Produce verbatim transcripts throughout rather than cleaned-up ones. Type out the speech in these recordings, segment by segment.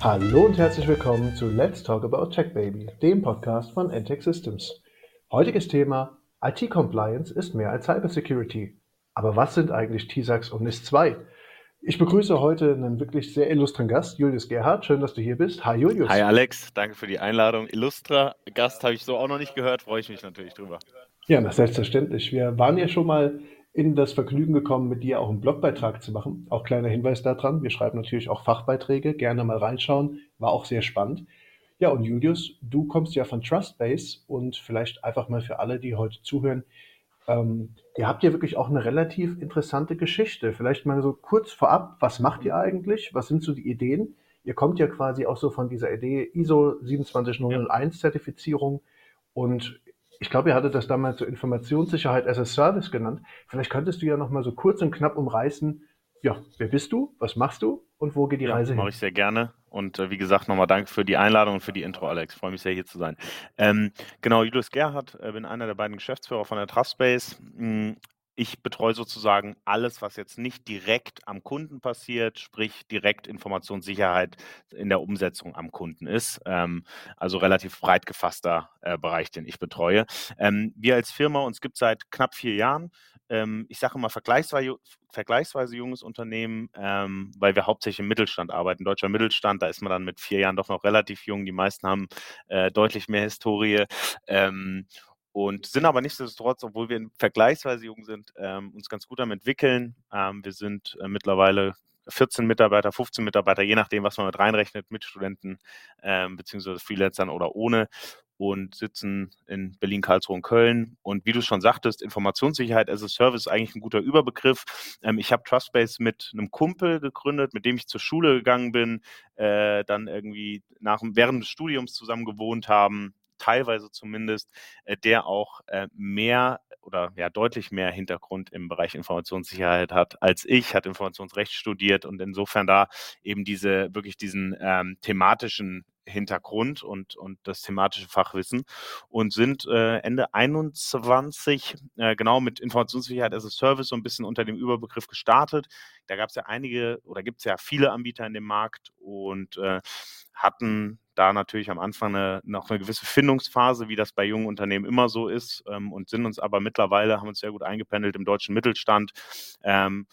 Hallo und herzlich willkommen zu Let's Talk About Tech Baby, dem Podcast von N T E C Systems. Heutiges Thema: I T-Compliance ist mehr als Cybersecurity. Aber was sind eigentlich T SACs und N I S zwei? Ich begrüße heute einen wirklich sehr illustren Gast, Julius Gerhardt. Schön, dass du hier bist. Hi Julius. Hi Alex, danke für die Einladung. Illustrer Gast habe ich so auch noch nicht gehört, freue ich mich natürlich drüber. Ja, na, selbstverständlich. Wir waren ja schon mal in das Vergnügen gekommen, mit dir auch einen Blogbeitrag zu machen. Auch kleiner Hinweis daran, wir schreiben natürlich auch Fachbeiträge, gerne mal reinschauen, war auch sehr spannend. Ja, und Julius, du kommst ja von Trustbase und vielleicht einfach mal für alle, die heute zuhören, ähm, ihr habt ja wirklich auch eine relativ interessante Geschichte. Vielleicht mal so kurz vorab, was macht ihr eigentlich? Was sind so die Ideen? Ihr kommt ja quasi auch so von dieser Idee I S O sieben zwei null null eins Zertifizierung und ich glaube, ihr hattet das damals so Informationssicherheit as a Service genannt. Vielleicht könntest du ja noch mal so kurz und knapp umreißen, ja, wer bist du, was machst du und wo geht die Ja, Reise mache hin? ich sehr gerne. Und äh, wie gesagt, nochmal danke für die Einladung und für die Intro, Alex. Freue mich sehr, hier zu sein. Ähm, genau, Julius Gerhardt, äh, bin einer der beiden Geschäftsführer von der Trustbase. Mm, Ich betreue sozusagen alles, was jetzt nicht direkt am Kunden passiert, sprich direkt Informationssicherheit in der Umsetzung am Kunden ist. Ähm, also relativ breit gefasster äh, Bereich, den ich betreue. Ähm, wir als Firma, uns gibt es seit knapp vier Jahren. Ähm, ich sage immer vergleichsweise, vergleichsweise junges Unternehmen, ähm, weil wir hauptsächlich im Mittelstand arbeiten. Deutscher Mittelstand, da ist man dann mit vier Jahren doch noch relativ jung. Die meisten haben äh, deutlich mehr Historie. Ähm, und sind aber nichtsdestotrotz, obwohl wir vergleichsweise jung sind, ähm, uns ganz gut am entwickeln. Ähm, wir sind äh, mittlerweile vierzehn Mitarbeiter, fünfzehn Mitarbeiter, je nachdem, was man mit reinrechnet, mit Studenten ähm, beziehungsweise Freelancern oder ohne, und sitzen in Berlin, Karlsruhe und Köln. Und wie du schon sagtest, Informationssicherheit as a Service ist eigentlich ein guter Überbegriff. Ähm, ich habe Trustbase mit einem Kumpel gegründet, mit dem ich zur Schule gegangen bin, äh, dann irgendwie nach, während des Studiums zusammen gewohnt haben, teilweise zumindest, äh, der auch äh, mehr oder ja deutlich mehr Hintergrund im Bereich Informationssicherheit hat als ich, hat Informationsrecht studiert und insofern da eben diese wirklich diesen ähm, thematischen Hintergrund und, und das thematische Fachwissen und sind äh, Ende einundzwanzig äh, genau mit Informationssicherheit as a Service so ein bisschen unter dem Überbegriff gestartet. Da gab es ja einige oder gibt es ja viele Anbieter in dem Markt und äh, hatten da natürlich am Anfang eine, noch eine gewisse Findungsphase, wie das bei jungen Unternehmen immer so ist, ähm, und sind uns aber mittlerweile, haben uns sehr gut eingependelt im deutschen Mittelstand. Ähm,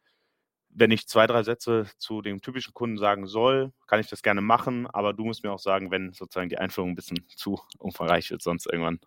wenn ich zwei, drei Sätze zu dem typischen Kunden sagen soll, kann ich das gerne machen, aber du musst mir auch sagen, wenn sozusagen die Einführung ein bisschen zu umfangreich wird, sonst irgendwann.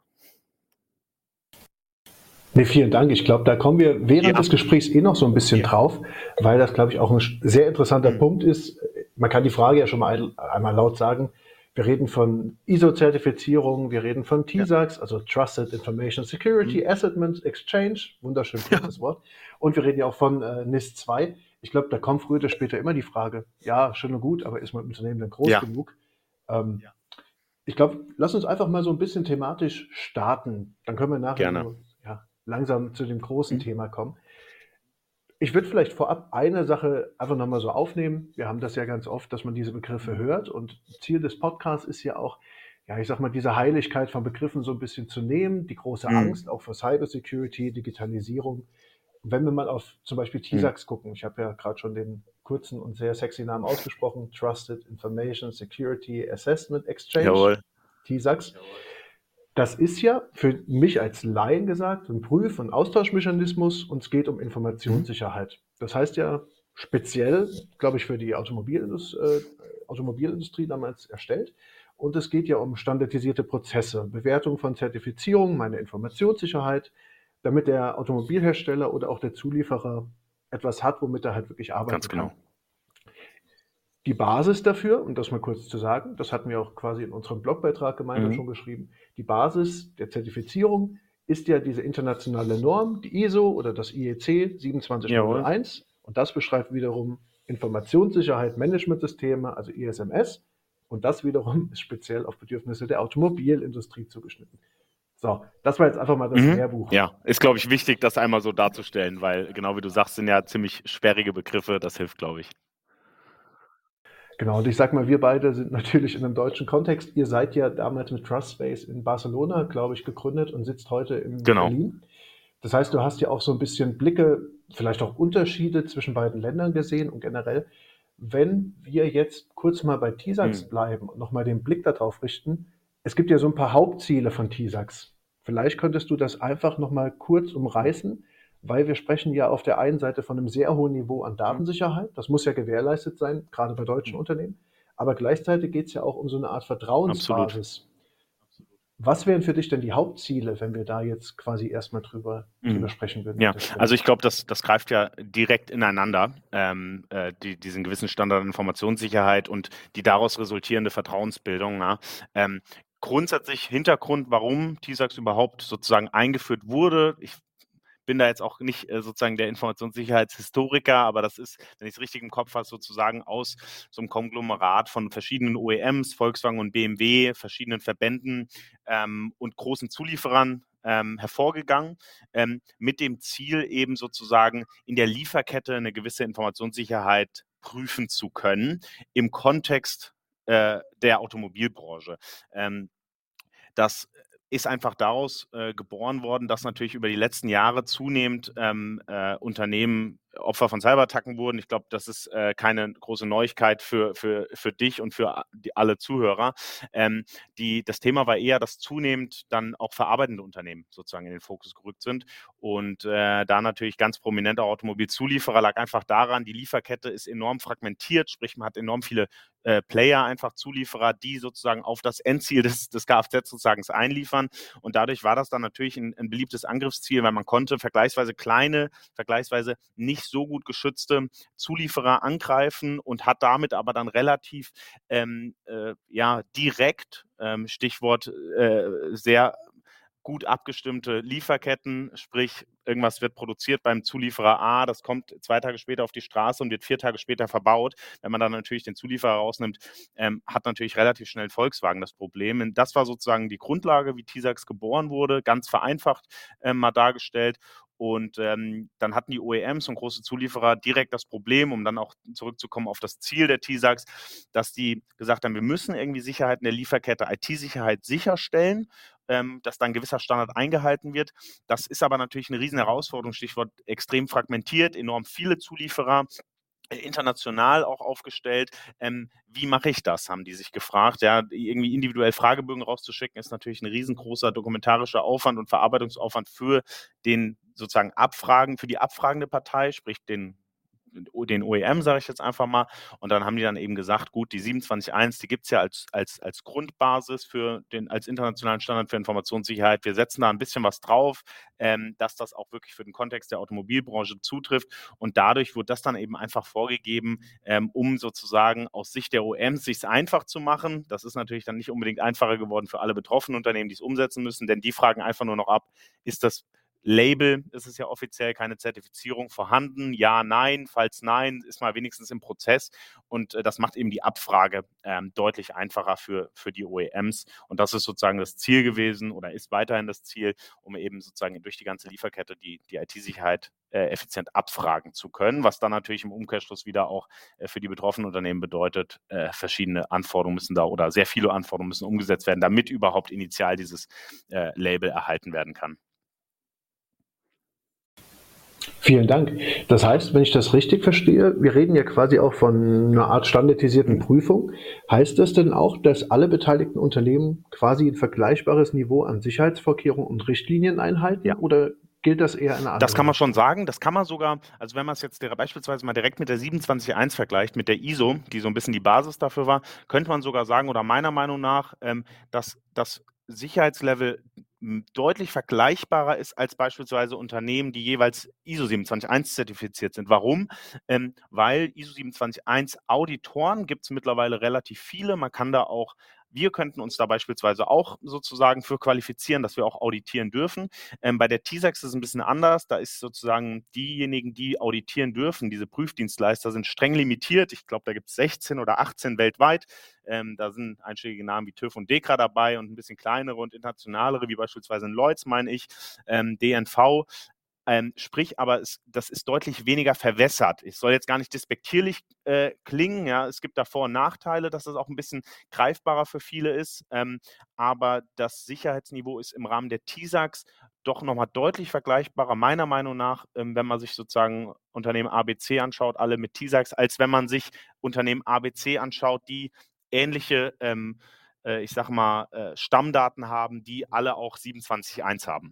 Nee, vielen Dank. Ich glaube, da kommen wir während Ja. des Gesprächs eh noch so ein bisschen Ja. drauf, weil das, glaube ich, auch ein sehr interessanter Mhm. Punkt ist. Man kann die Frage ja schon mal ein, einmal laut sagen. Wir reden von I S O-Zertifizierung, wir reden von T SACs, also Trusted Information Security, Mhm. Asset Exchange, wunderschön kurzes ja. Wort. Und wir reden ja auch von äh, N I S zwei. Ich glaube, da kommt früher oder später immer die Frage, ja, schön und gut, aber ist mein Unternehmen denn groß Ja. genug? Ähm, ja. Ich glaube, lass uns einfach mal so ein bisschen thematisch starten. Dann können wir nachher Gerne. so ja, langsam zu dem großen Mhm. Thema kommen. Ich würde vielleicht vorab eine Sache einfach nochmal so aufnehmen. Wir haben das ja ganz oft, dass man diese Begriffe hört. Und Ziel des Podcasts ist ja auch, ja, ich sag mal, diese Heiligkeit von Begriffen so ein bisschen zu nehmen, die große Mhm. Angst auch vor Cybersecurity, Digitalisierung. Und wenn wir mal auf zum Beispiel T SACs Mhm. gucken, ich habe ja gerade schon den kurzen und sehr sexy Namen ausgesprochen, Trusted Information Security Assessment Exchange, Jawohl. T SACs. Das ist ja für mich als Laien gesagt ein Prüf- und Austauschmechanismus und es geht um Informationssicherheit. Das heißt ja speziell, glaube ich, für die Automobilindus äh, Automobilindustrie damals erstellt. Und es geht ja um standardisierte Prozesse, Bewertung von Zertifizierung, meine Informationssicherheit, damit der Automobilhersteller oder auch der Zulieferer etwas hat, womit er halt wirklich arbeiten Ganz genau. kann. Die Basis dafür, und das mal kurz zu sagen, das hatten wir auch quasi in unserem Blogbeitrag gemeinsam Mhm. schon geschrieben, die Basis der Zertifizierung ist ja diese internationale Norm, die I S O oder das I E C sieben zwei null null eins. Und das beschreibt wiederum Informationssicherheit Managementsysteme, also I S M S. Und das wiederum ist speziell auf Bedürfnisse der Automobilindustrie zugeschnitten. So, das war jetzt einfach mal das Mhm. Lehrbuch. Ja, ist, glaube ich, wichtig, das einmal so darzustellen, weil genau wie du sagst, sind ja ziemlich sperrige Begriffe. Das hilft, glaube ich. Genau, und ich sag mal, wir beide sind natürlich in einem deutschen Kontext. Ihr seid ja damals mit Trustbase in Barcelona, glaube ich, gegründet und sitzt heute in Genau. Berlin. Das heißt, du hast ja auch so ein bisschen Blicke, vielleicht auch Unterschiede zwischen beiden Ländern gesehen und generell. Wenn wir jetzt kurz mal bei T-Sax Mhm. bleiben und nochmal den Blick darauf richten, es gibt ja so ein paar Hauptziele von T-Sax. Vielleicht könntest du das einfach nochmal kurz umreißen, weil wir sprechen ja auf der einen Seite von einem sehr hohen Niveau an Mhm. Datensicherheit. Das muss ja gewährleistet sein, gerade bei deutschen Mhm. Unternehmen. Aber gleichzeitig geht es ja auch um so eine Art Absolut. Vertrauensbasis. Was wären für dich denn die Hauptziele, wenn wir da jetzt quasi erstmal drüber, drüber Mhm. sprechen würden an Ja, der Stelle? also ich glaube, das, das greift ja direkt ineinander, ähm, äh, die, diesen gewissen Standard Informationssicherheit und die daraus resultierende Vertrauensbildung. Na? Ähm, grundsätzlich Hintergrund, warum T-Sax überhaupt sozusagen eingeführt wurde. Ich bin da jetzt auch nicht äh, sozusagen der Informationssicherheitshistoriker, aber das ist, wenn ich es richtig im Kopf habe, sozusagen aus so einem Konglomerat von verschiedenen O E Ms, Volkswagen und B M W, verschiedenen Verbänden ähm, und großen Zulieferern ähm, hervorgegangen, ähm, mit dem Ziel eben sozusagen in der Lieferkette eine gewisse Informationssicherheit prüfen zu können im Kontext äh, der Automobilbranche. Ähm, das ist einfach daraus äh, geboren worden, dass natürlich über die letzten Jahre zunehmend ähm, äh, Unternehmen Opfer von Cyberattacken wurden. Ich glaube, das ist äh, keine große Neuigkeit für, für, für dich und für die, alle Zuhörer. Ähm, die, das Thema war eher, dass zunehmend dann auch verarbeitende Unternehmen sozusagen in den Fokus gerückt sind. Und äh, da natürlich ganz prominenter Automobilzulieferer lag einfach daran, die Lieferkette ist enorm fragmentiert, sprich man hat enorm viele äh, Player, einfach Zulieferer, die sozusagen auf das Endziel des, des Kfz sozusagen einliefern. Und dadurch war das dann natürlich ein, ein beliebtes Angriffsziel, weil man konnte vergleichsweise kleine, vergleichsweise nicht so gut geschützte Zulieferer angreifen und hat damit aber dann relativ ähm, äh, ja, direkt, ähm, Stichwort äh, sehr gut abgestimmte Lieferketten, sprich irgendwas wird produziert beim Zulieferer A, das kommt zwei Tage später auf die Straße und wird vier Tage später verbaut. Wenn man dann natürlich den Zulieferer rausnimmt, ähm, hat natürlich relativ schnell Volkswagen das Problem. Und das war sozusagen die Grundlage, wie T-Sax geboren wurde, ganz vereinfacht ähm, mal dargestellt. Und ähm, dann hatten die O E Ms und große Zulieferer direkt das Problem, um dann auch zurückzukommen auf das Ziel der T-Sax, dass die gesagt haben, wir müssen irgendwie Sicherheit in der Lieferkette, I T-Sicherheit sicherstellen, ähm, dass da ein gewisser Standard eingehalten wird. Das ist aber natürlich eine riesen Herausforderung, Stichwort extrem fragmentiert, enorm viele Zulieferer, international auch aufgestellt. Ähm, wie mache ich das, haben die sich gefragt. Ja, irgendwie individuell Fragebögen rauszuschicken, ist natürlich ein riesengroßer dokumentarischer Aufwand und Verarbeitungsaufwand für den sozusagen Abfragen, für die abfragende Partei, sprich den den O E M, sage ich jetzt einfach mal. Und dann haben die dann eben gesagt, gut, die siebenundzwanzig Punkt eins, die gibt es ja als, als, als Grundbasis für den, als internationalen Standard für Informationssicherheit. Wir setzen da ein bisschen was drauf, ähm, dass das auch wirklich für den Kontext der Automobilbranche zutrifft. Und dadurch wurde das dann eben einfach vorgegeben, ähm, um sozusagen aus Sicht der O E Ms sich einfach zu machen. Das ist natürlich dann nicht unbedingt einfacher geworden für alle betroffenen Unternehmen, die es umsetzen müssen, denn die fragen einfach nur noch ab, ist das Label, ist es ja offiziell, keine Zertifizierung vorhanden? Ja, nein. Falls nein, ist mal wenigstens im Prozess. Und äh, das macht eben die Abfrage ähm, deutlich einfacher für, für die O E Ms. Und das ist sozusagen das Ziel gewesen oder ist weiterhin das Ziel, um eben sozusagen durch die ganze Lieferkette die, die I T-Sicherheit äh, effizient abfragen zu können, was dann natürlich im Umkehrschluss wieder auch äh, für die betroffenen Unternehmen bedeutet, äh, verschiedene Anforderungen müssen da oder sehr viele Anforderungen müssen umgesetzt werden, damit überhaupt initial dieses äh, Label erhalten werden kann. Vielen Dank. Das heißt, wenn ich das richtig verstehe, wir reden ja quasi auch von einer Art standardisierten Mhm. Prüfung. Heißt das denn auch, dass alle beteiligten Unternehmen quasi ein vergleichbares Niveau an Sicherheitsvorkehrungen und Richtlinien einhalten? Ja. Oder gilt das eher in eine Das andere kann man schon Richtung? sagen. Das kann man sogar, also wenn man es jetzt beispielsweise mal direkt mit der siebenundzwanzig Punkt eins vergleicht, mit der I S O, die so ein bisschen die Basis dafür war, könnte man sogar sagen, oder meiner Meinung nach, ähm, dass das Sicherheitslevel m, deutlich vergleichbarer ist als beispielsweise Unternehmen, die jeweils I S O siebenundzwanzig Punkt eins zertifiziert sind. Warum? Ähm, weil I S O siebenundzwanzig Punkt eins Auditoren gibt es mittlerweile relativ viele. Man kann da auch, wir könnten uns da beispielsweise auch sozusagen für qualifizieren, dass wir auch auditieren dürfen. Ähm, bei der T-Sax ist es ein bisschen anders. Da ist sozusagen diejenigen, die auditieren dürfen, diese Prüfdienstleister, sind streng limitiert. Ich glaube, da gibt es sechzehn oder achtzehn weltweit. Ähm, da sind einschlägige Namen wie TÜV und DEKRA dabei und ein bisschen kleinere und internationalere, wie beispielsweise in Lloyds, meine ich, ähm, D N V. Ähm, sprich, aber es, das ist deutlich weniger verwässert. Ich soll jetzt gar nicht despektierlich äh, klingen, ja, es gibt da Vor- und Nachteile, dass das auch ein bisschen greifbarer für viele ist, ähm, aber das Sicherheitsniveau ist im Rahmen der T I S A Gs doch nochmal deutlich vergleichbarer, meiner Meinung nach, ähm, wenn man sich sozusagen Unternehmen A B C anschaut, alle mit T I S A Gs, als wenn man sich Unternehmen A B C anschaut, die ähnliche, ähm, äh, ich sag mal, äh, Stammdaten haben, die alle auch siebenundzwanzig Punkt eins haben.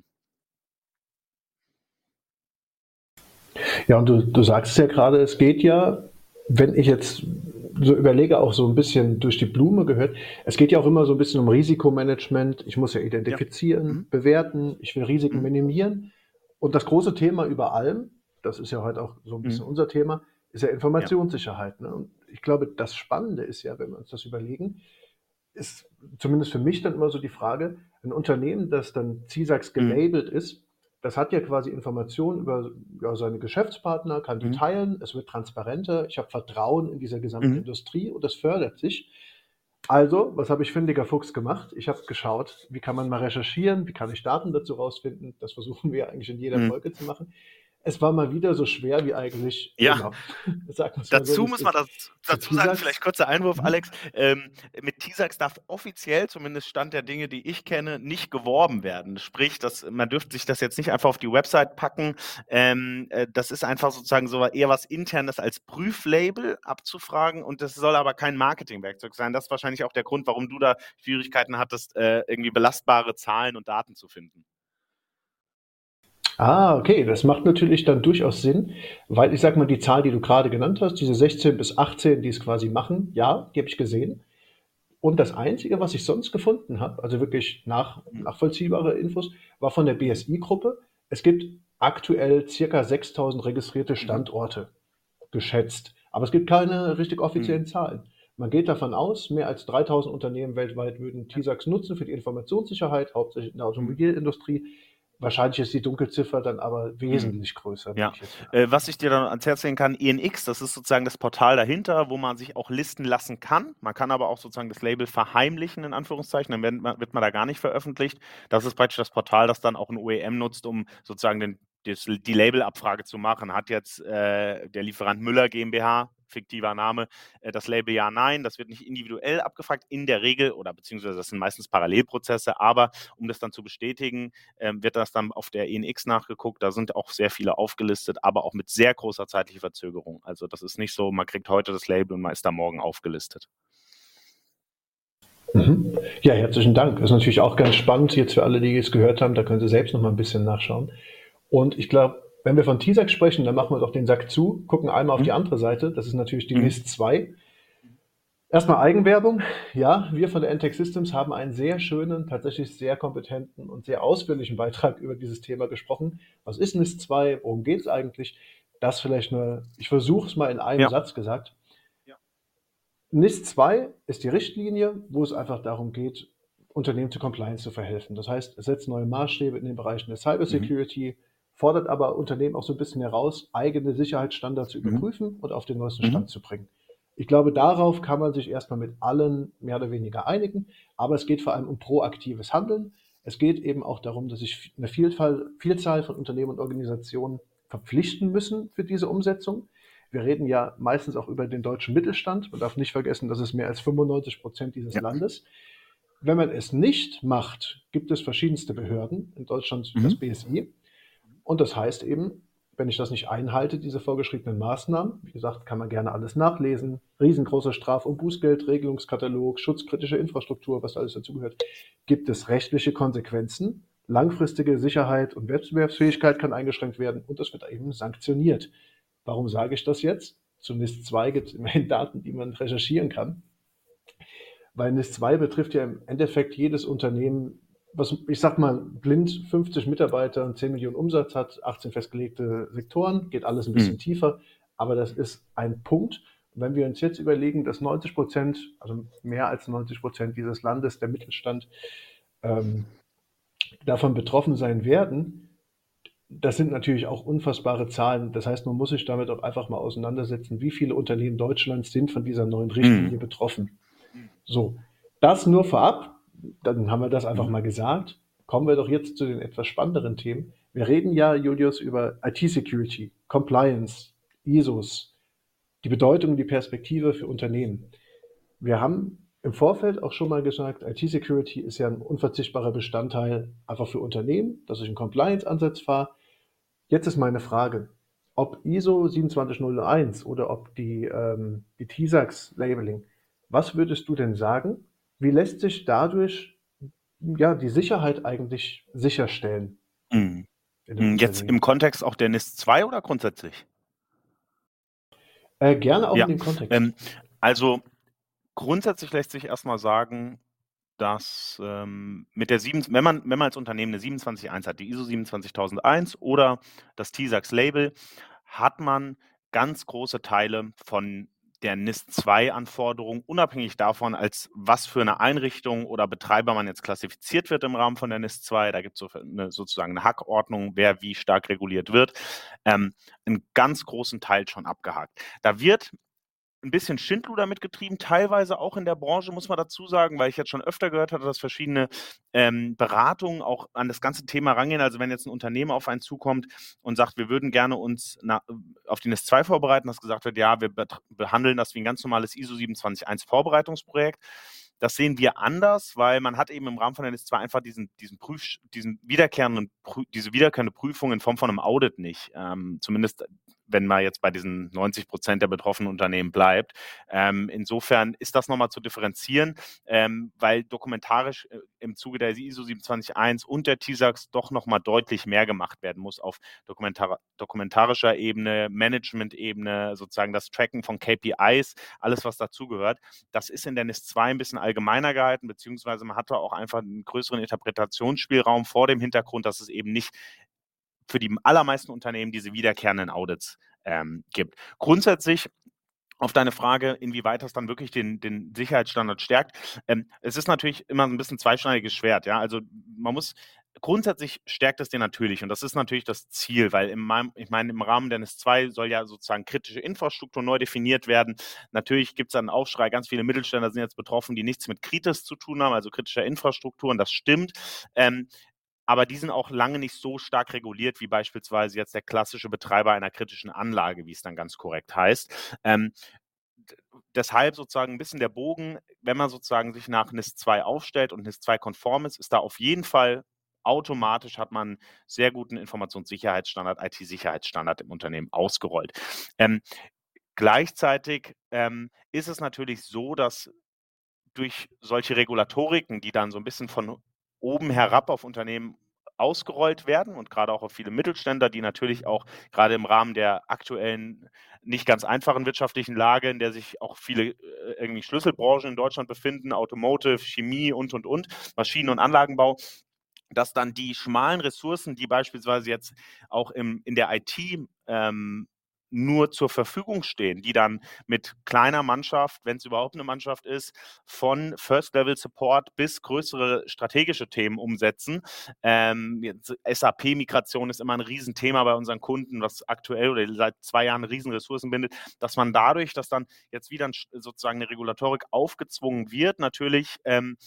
Ja, und du, du sagst es ja gerade, es geht ja, wenn ich jetzt so überlege, auch so ein bisschen durch die Blume gehört, es geht ja auch immer so ein bisschen um Risikomanagement. Ich muss ja Ja. identifizieren, Mhm. bewerten, ich will Risiken Mhm. minimieren. Und das große Thema über allem, das ist ja heute auch so ein bisschen Mhm. unser Thema, ist ja Ja. Informationssicherheit. Ne? Und ich glaube, das Spannende ist ja, wenn wir uns das überlegen, ist zumindest für mich dann immer so die Frage, ein Unternehmen, das dann C I S A Gs Mhm. gelabelt ist, das hat ja quasi Informationen über ja, seine Geschäftspartner, kann die Mhm. teilen, es wird transparenter, ich habe Vertrauen in dieser gesamten Mhm. Industrie und das fördert sich. Also, was habe ich findiger Fuchs gemacht? Ich habe geschaut, wie kann man mal recherchieren, wie kann ich Daten dazu rausfinden? Das versuchen wir eigentlich in jeder Mhm. Folge zu machen. Es war mal wieder so schwer wie eigentlich Ja. immer. Sagen wir es mal so, Dazu wie es muss man ist. das, Für dazu sagen, T I S A vielleicht Gs. kurzer Einwurf, Mhm. Alex. Ähm, mit T I S A Gs darf offiziell, zumindest Stand der Dinge, die ich kenne, nicht geworben werden. Sprich, dass, man dürfte sich das jetzt nicht einfach auf die Website packen. Ähm, äh, das ist einfach sozusagen so eher was Internes als Prüflabel abzufragen und das soll aber kein Marketingwerkzeug sein. Das ist wahrscheinlich auch der Grund, warum du da Schwierigkeiten hattest, äh, irgendwie belastbare Zahlen und Daten zu finden. Ah, okay, das macht natürlich dann durchaus Sinn, weil ich sage mal, die Zahl, die du gerade genannt hast, diese sechzehn bis achtzehn, die es quasi machen, ja, die habe ich gesehen. Und das Einzige, was ich sonst gefunden habe, also wirklich nach, Mhm. nachvollziehbare Infos, war von der Mhm. B S I-Gruppe. Es gibt aktuell circa sechstausend registrierte Mhm. Standorte, geschätzt. Aber es gibt keine richtig Mhm. offiziellen Zahlen. Man geht davon aus, mehr als dreitausend Unternehmen weltweit würden Ja. T I S A Gs nutzen für die Informationssicherheit, hauptsächlich in der Mhm. Automobilindustrie. Wahrscheinlich ist die Dunkelziffer dann aber Mhm. wesentlich größer, würde Ja, ich jetzt mal äh, was annehmen. ich dir dann ans Herz legen kann, E N X, das ist sozusagen das Portal dahinter, wo man sich auch listen lassen kann. Man kann aber auch sozusagen das Label verheimlichen, in Anführungszeichen, dann wird man, wird man da gar nicht veröffentlicht. Das ist praktisch das Portal, das dann auch ein O E M nutzt, um sozusagen den, das, die Labelabfrage zu machen. Hat jetzt äh, der Lieferant Müller GmbH, fiktiver Name, äh, das Label ja, nein, das wird nicht individuell abgefragt, in der Regel, oder beziehungsweise das sind meistens Parallelprozesse, aber um das dann zu bestätigen, ähm, wird das dann auf der E N X nachgeguckt. Da sind auch sehr viele aufgelistet, aber auch mit sehr großer zeitlicher Verzögerung. Also das ist nicht so, man kriegt heute das Label und man ist da morgen aufgelistet. Mhm. Ja, herzlichen Dank. Das ist natürlich auch ganz spannend jetzt für alle, die es gehört haben. Da können Sie selbst noch mal ein bisschen nachschauen. Und ich glaube, wenn wir von T I S A Gs sprechen, dann machen wir doch den Sack zu, gucken einmal auf die Mhm. andere Seite. Das ist natürlich die Mhm. NIS zwei. Erstmal Eigenwerbung. Ja, wir von der N T E C Systems haben einen sehr schönen, tatsächlich sehr kompetenten und sehr ausführlichen Beitrag über dieses Thema gesprochen. Was ist NIS zwei? Worum geht es eigentlich? Das vielleicht nur, ich versuche es mal in einem Ja. Satz gesagt. NIS zwei ist die Richtlinie, wo es einfach darum geht, Unternehmen zu Compliance zu verhelfen. Das heißt, es setzt neue Maßstäbe in den Bereichen der Mhm. Cybersecurity, fordert aber Unternehmen auch so ein bisschen heraus, eigene Sicherheitsstandards zu Mhm. überprüfen und auf den neuesten Mhm. Stand zu bringen. Ich glaube, darauf kann man sich erstmal mit allen mehr oder weniger einigen, aber es geht vor allem um proaktives Handeln. Es geht eben auch darum, dass sich eine Vielfalt, Vielzahl von Unternehmen und Organisationen verpflichten müssen für diese Umsetzung. Wir reden ja meistens auch über den deutschen Mittelstand. Man darf nicht vergessen, das ist mehr als fünfundneunzig Prozent dieses Ja. Landes. Wenn man es nicht macht, gibt es verschiedenste Behörden, in Deutschland das Mhm. B S I. Und das heißt eben, wenn ich das nicht einhalte, diese vorgeschriebenen Maßnahmen, wie gesagt, kann man gerne alles nachlesen, riesengroßer Straf- und Bußgeld, Regelungskatalog, schutzkritische Infrastruktur, was alles dazugehört, gibt es rechtliche Konsequenzen. Langfristige Sicherheit und Wettbewerbsfähigkeit kann eingeschränkt werden und es wird eben sanktioniert. Warum sage ich das jetzt? Zu NIS zwei gibt es immerhin Daten, die man recherchieren kann. Weil NIS zwei betrifft ja im Endeffekt jedes Unternehmen, was, ich sag mal, blind fünfzig Mitarbeiter und zehn Millionen Umsatz hat, achtzehn festgelegte Sektoren, geht alles ein bisschen Mhm. tiefer, aber das ist ein Punkt. Und wenn wir uns jetzt überlegen, dass neunzig Prozent, also mehr als neunzig Prozent dieses Landes, der Mittelstand, ähm, davon betroffen sein werden, das sind natürlich auch unfassbare Zahlen. Das heißt, man muss sich damit auch einfach mal auseinandersetzen, wie viele Unternehmen Deutschlands sind von dieser neuen Richtlinie Mhm. betroffen. So, das nur vorab, dann haben wir das einfach Mhm. mal gesagt. Kommen wir doch jetzt zu den etwas spannenderen Themen. Wir reden ja, Julius, über I T-Security, Compliance, I S Os, die Bedeutung, die Perspektive für Unternehmen. Wir haben im Vorfeld auch schon mal gesagt, I T-Security ist ja ein unverzichtbarer Bestandteil einfach für Unternehmen, dass ich einen Compliance-Ansatz fahre. Jetzt ist meine Frage, ob I S O siebenundzwanzig null eins oder ob die, ähm, die T I S A X-Labeling, was würdest du denn sagen? Wie lässt sich dadurch ja, die Sicherheit eigentlich sicherstellen Mhm. in einem Hm, Jetzt im Unternehmen? Kontext auch der NIS zwei oder grundsätzlich? Äh, gerne auch in Ja, dem Kontext. ähm, also grundsätzlich lässt sich erstmal sagen, dass ähm, mit der sieben, wenn man, wenn man als Unternehmen eine siebenundzwanzig eins hat, die I S O siebenundzwanzigtausendeins oder das T I S A X-Label, hat man ganz große Teile von der NIS zwei Anforderung, unabhängig davon, als was für eine Einrichtung oder Betreiber man jetzt klassifiziert wird im Rahmen von der NIS zwei. Da gibt es so eine, sozusagen eine Hackordnung, wer wie stark reguliert wird, ähm, einen ganz großen Teil schon abgehakt. Da wird ein bisschen Schindluder mitgetrieben, teilweise auch in der Branche, muss man dazu sagen, weil ich jetzt schon öfter gehört hatte, dass verschiedene ähm, Beratungen auch an das ganze Thema rangehen. Also wenn jetzt ein Unternehmen auf einen zukommt und sagt, wir würden gerne uns na, auf die NIS zwei vorbereiten, dass gesagt wird, ja, wir behandeln das wie ein ganz normales I S O siebenundzwanzig eins Vorbereitungsprojekt. Das sehen wir anders, weil man hat eben im Rahmen von der NIS zwei einfach diesen, diesen Prüf, diesen wiederkehrenden, diese wiederkehrende Prüfung in Form von einem Audit nicht. Ähm, zumindest wenn man jetzt bei diesen neunzig Prozent der betroffenen Unternehmen bleibt. Ähm, insofern ist das nochmal zu differenzieren, ähm, weil dokumentarisch äh, im Zuge der I S O siebenundzwanzig eins und der T I S A X doch nochmal deutlich mehr gemacht werden muss auf dokumentar dokumentarischer Ebene, Management-Ebene, sozusagen das Tracken von K P Is, alles was dazugehört. Das ist in der NIS zwei ein bisschen allgemeiner gehalten, beziehungsweise man hatte auch einfach einen größeren Interpretationsspielraum vor dem Hintergrund, dass es eben nicht für die allermeisten Unternehmen diese wiederkehrenden Audits ähm, gibt. Grundsätzlich auf deine Frage, inwieweit das dann wirklich den, den Sicherheitsstandard stärkt. Ähm, es ist natürlich immer ein bisschen zweischneidiges Schwert. Ja? Also man muss, grundsätzlich stärkt es den natürlich und das ist natürlich das Ziel, weil im, ich meine, im Rahmen der NIS zwei soll ja sozusagen kritische Infrastruktur neu definiert werden. Natürlich gibt es einen Aufschrei, ganz viele Mittelständler sind jetzt betroffen, die nichts mit Kritis zu tun haben, also kritischer Infrastruktur, und das stimmt. Ähm, aber die sind auch lange nicht so stark reguliert wie beispielsweise jetzt der klassische Betreiber einer kritischen Anlage, wie es dann ganz korrekt heißt. Ähm, deshalb sozusagen ein bisschen der Bogen, wenn man sozusagen sich nach NIS zwei aufstellt und NIS zwei konform ist, ist da auf jeden Fall automatisch, hat man sehr guten Informationssicherheitsstandard, I T-Sicherheitsstandard im Unternehmen ausgerollt. Ähm, gleichzeitig ähm, ist es natürlich so, dass durch solche Regulatoriken, die dann so ein bisschen von oben herab auf Unternehmen ausgerollt werden und gerade auch auf viele Mittelständler, die natürlich auch gerade im Rahmen der aktuellen nicht ganz einfachen wirtschaftlichen Lage, in der sich auch viele äh, irgendwie Schlüsselbranchen in Deutschland befinden, Automotive, Chemie und, und, und, Maschinen- und Anlagenbau, dass dann die schmalen Ressourcen, die beispielsweise jetzt auch im, in der I T ähm, nur zur Verfügung stehen, die dann mit kleiner Mannschaft, wenn es überhaupt eine Mannschaft ist, von First-Level-Support bis größere strategische Themen umsetzen. Ähm, S A P-Migration ist immer ein Riesenthema bei unseren Kunden, was aktuell oder seit zwei Jahren Riesenressourcen bindet, dass man dadurch, dass dann jetzt wieder sozusagen eine Regulatorik aufgezwungen wird, natürlich ähm,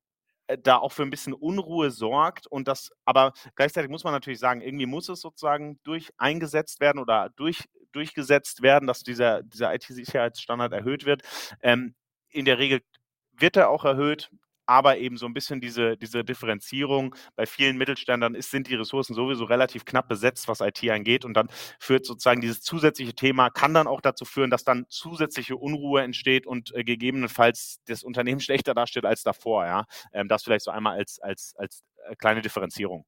da auch für ein bisschen Unruhe sorgt und das, aber gleichzeitig muss man natürlich sagen, irgendwie muss es sozusagen durch eingesetzt werden oder durch, durchgesetzt werden, dass dieser, dieser I T-Sicherheitsstandard erhöht wird. Ähm, in der Regel wird er auch erhöht, aber eben so ein bisschen diese, diese Differenzierung. Bei vielen Mittelständlern ist, sind die Ressourcen sowieso relativ knapp besetzt, was I T angeht. Und dann führt sozusagen dieses zusätzliche Thema, kann dann auch dazu führen, dass dann zusätzliche Unruhe entsteht und äh, gegebenenfalls das Unternehmen schlechter dasteht als davor. Ja? Ähm, das vielleicht so einmal als, als, als äh, kleine Differenzierung.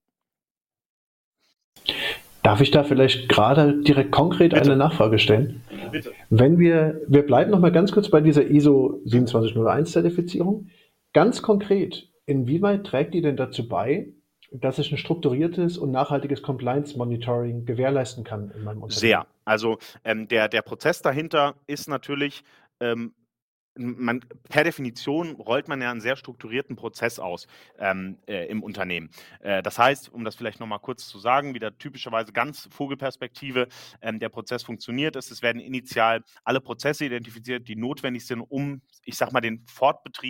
Darf ich da vielleicht gerade direkt konkret Bitte. eine Nachfrage stellen? Bitte. Wenn wir, wir bleiben noch mal ganz kurz bei dieser I S O siebenundzwanzig null eins Zertifizierung. Ganz konkret, inwieweit trägt die denn dazu bei, dass ich ein strukturiertes und nachhaltiges Compliance Monitoring gewährleisten kann in meinem Unternehmen? Sehr. Also ähm, der, der Prozess dahinter ist natürlich, ähm, man, per Definition rollt man ja einen sehr strukturierten Prozess aus ähm, äh, im Unternehmen. Äh, das heißt, um das vielleicht nochmal kurz zu sagen, wieder typischerweise ganz Vogelperspektive, ähm, der Prozess funktioniert ist, es werden initial alle Prozesse identifiziert, die notwendig sind, um, ich sag mal, den Fortbetrieb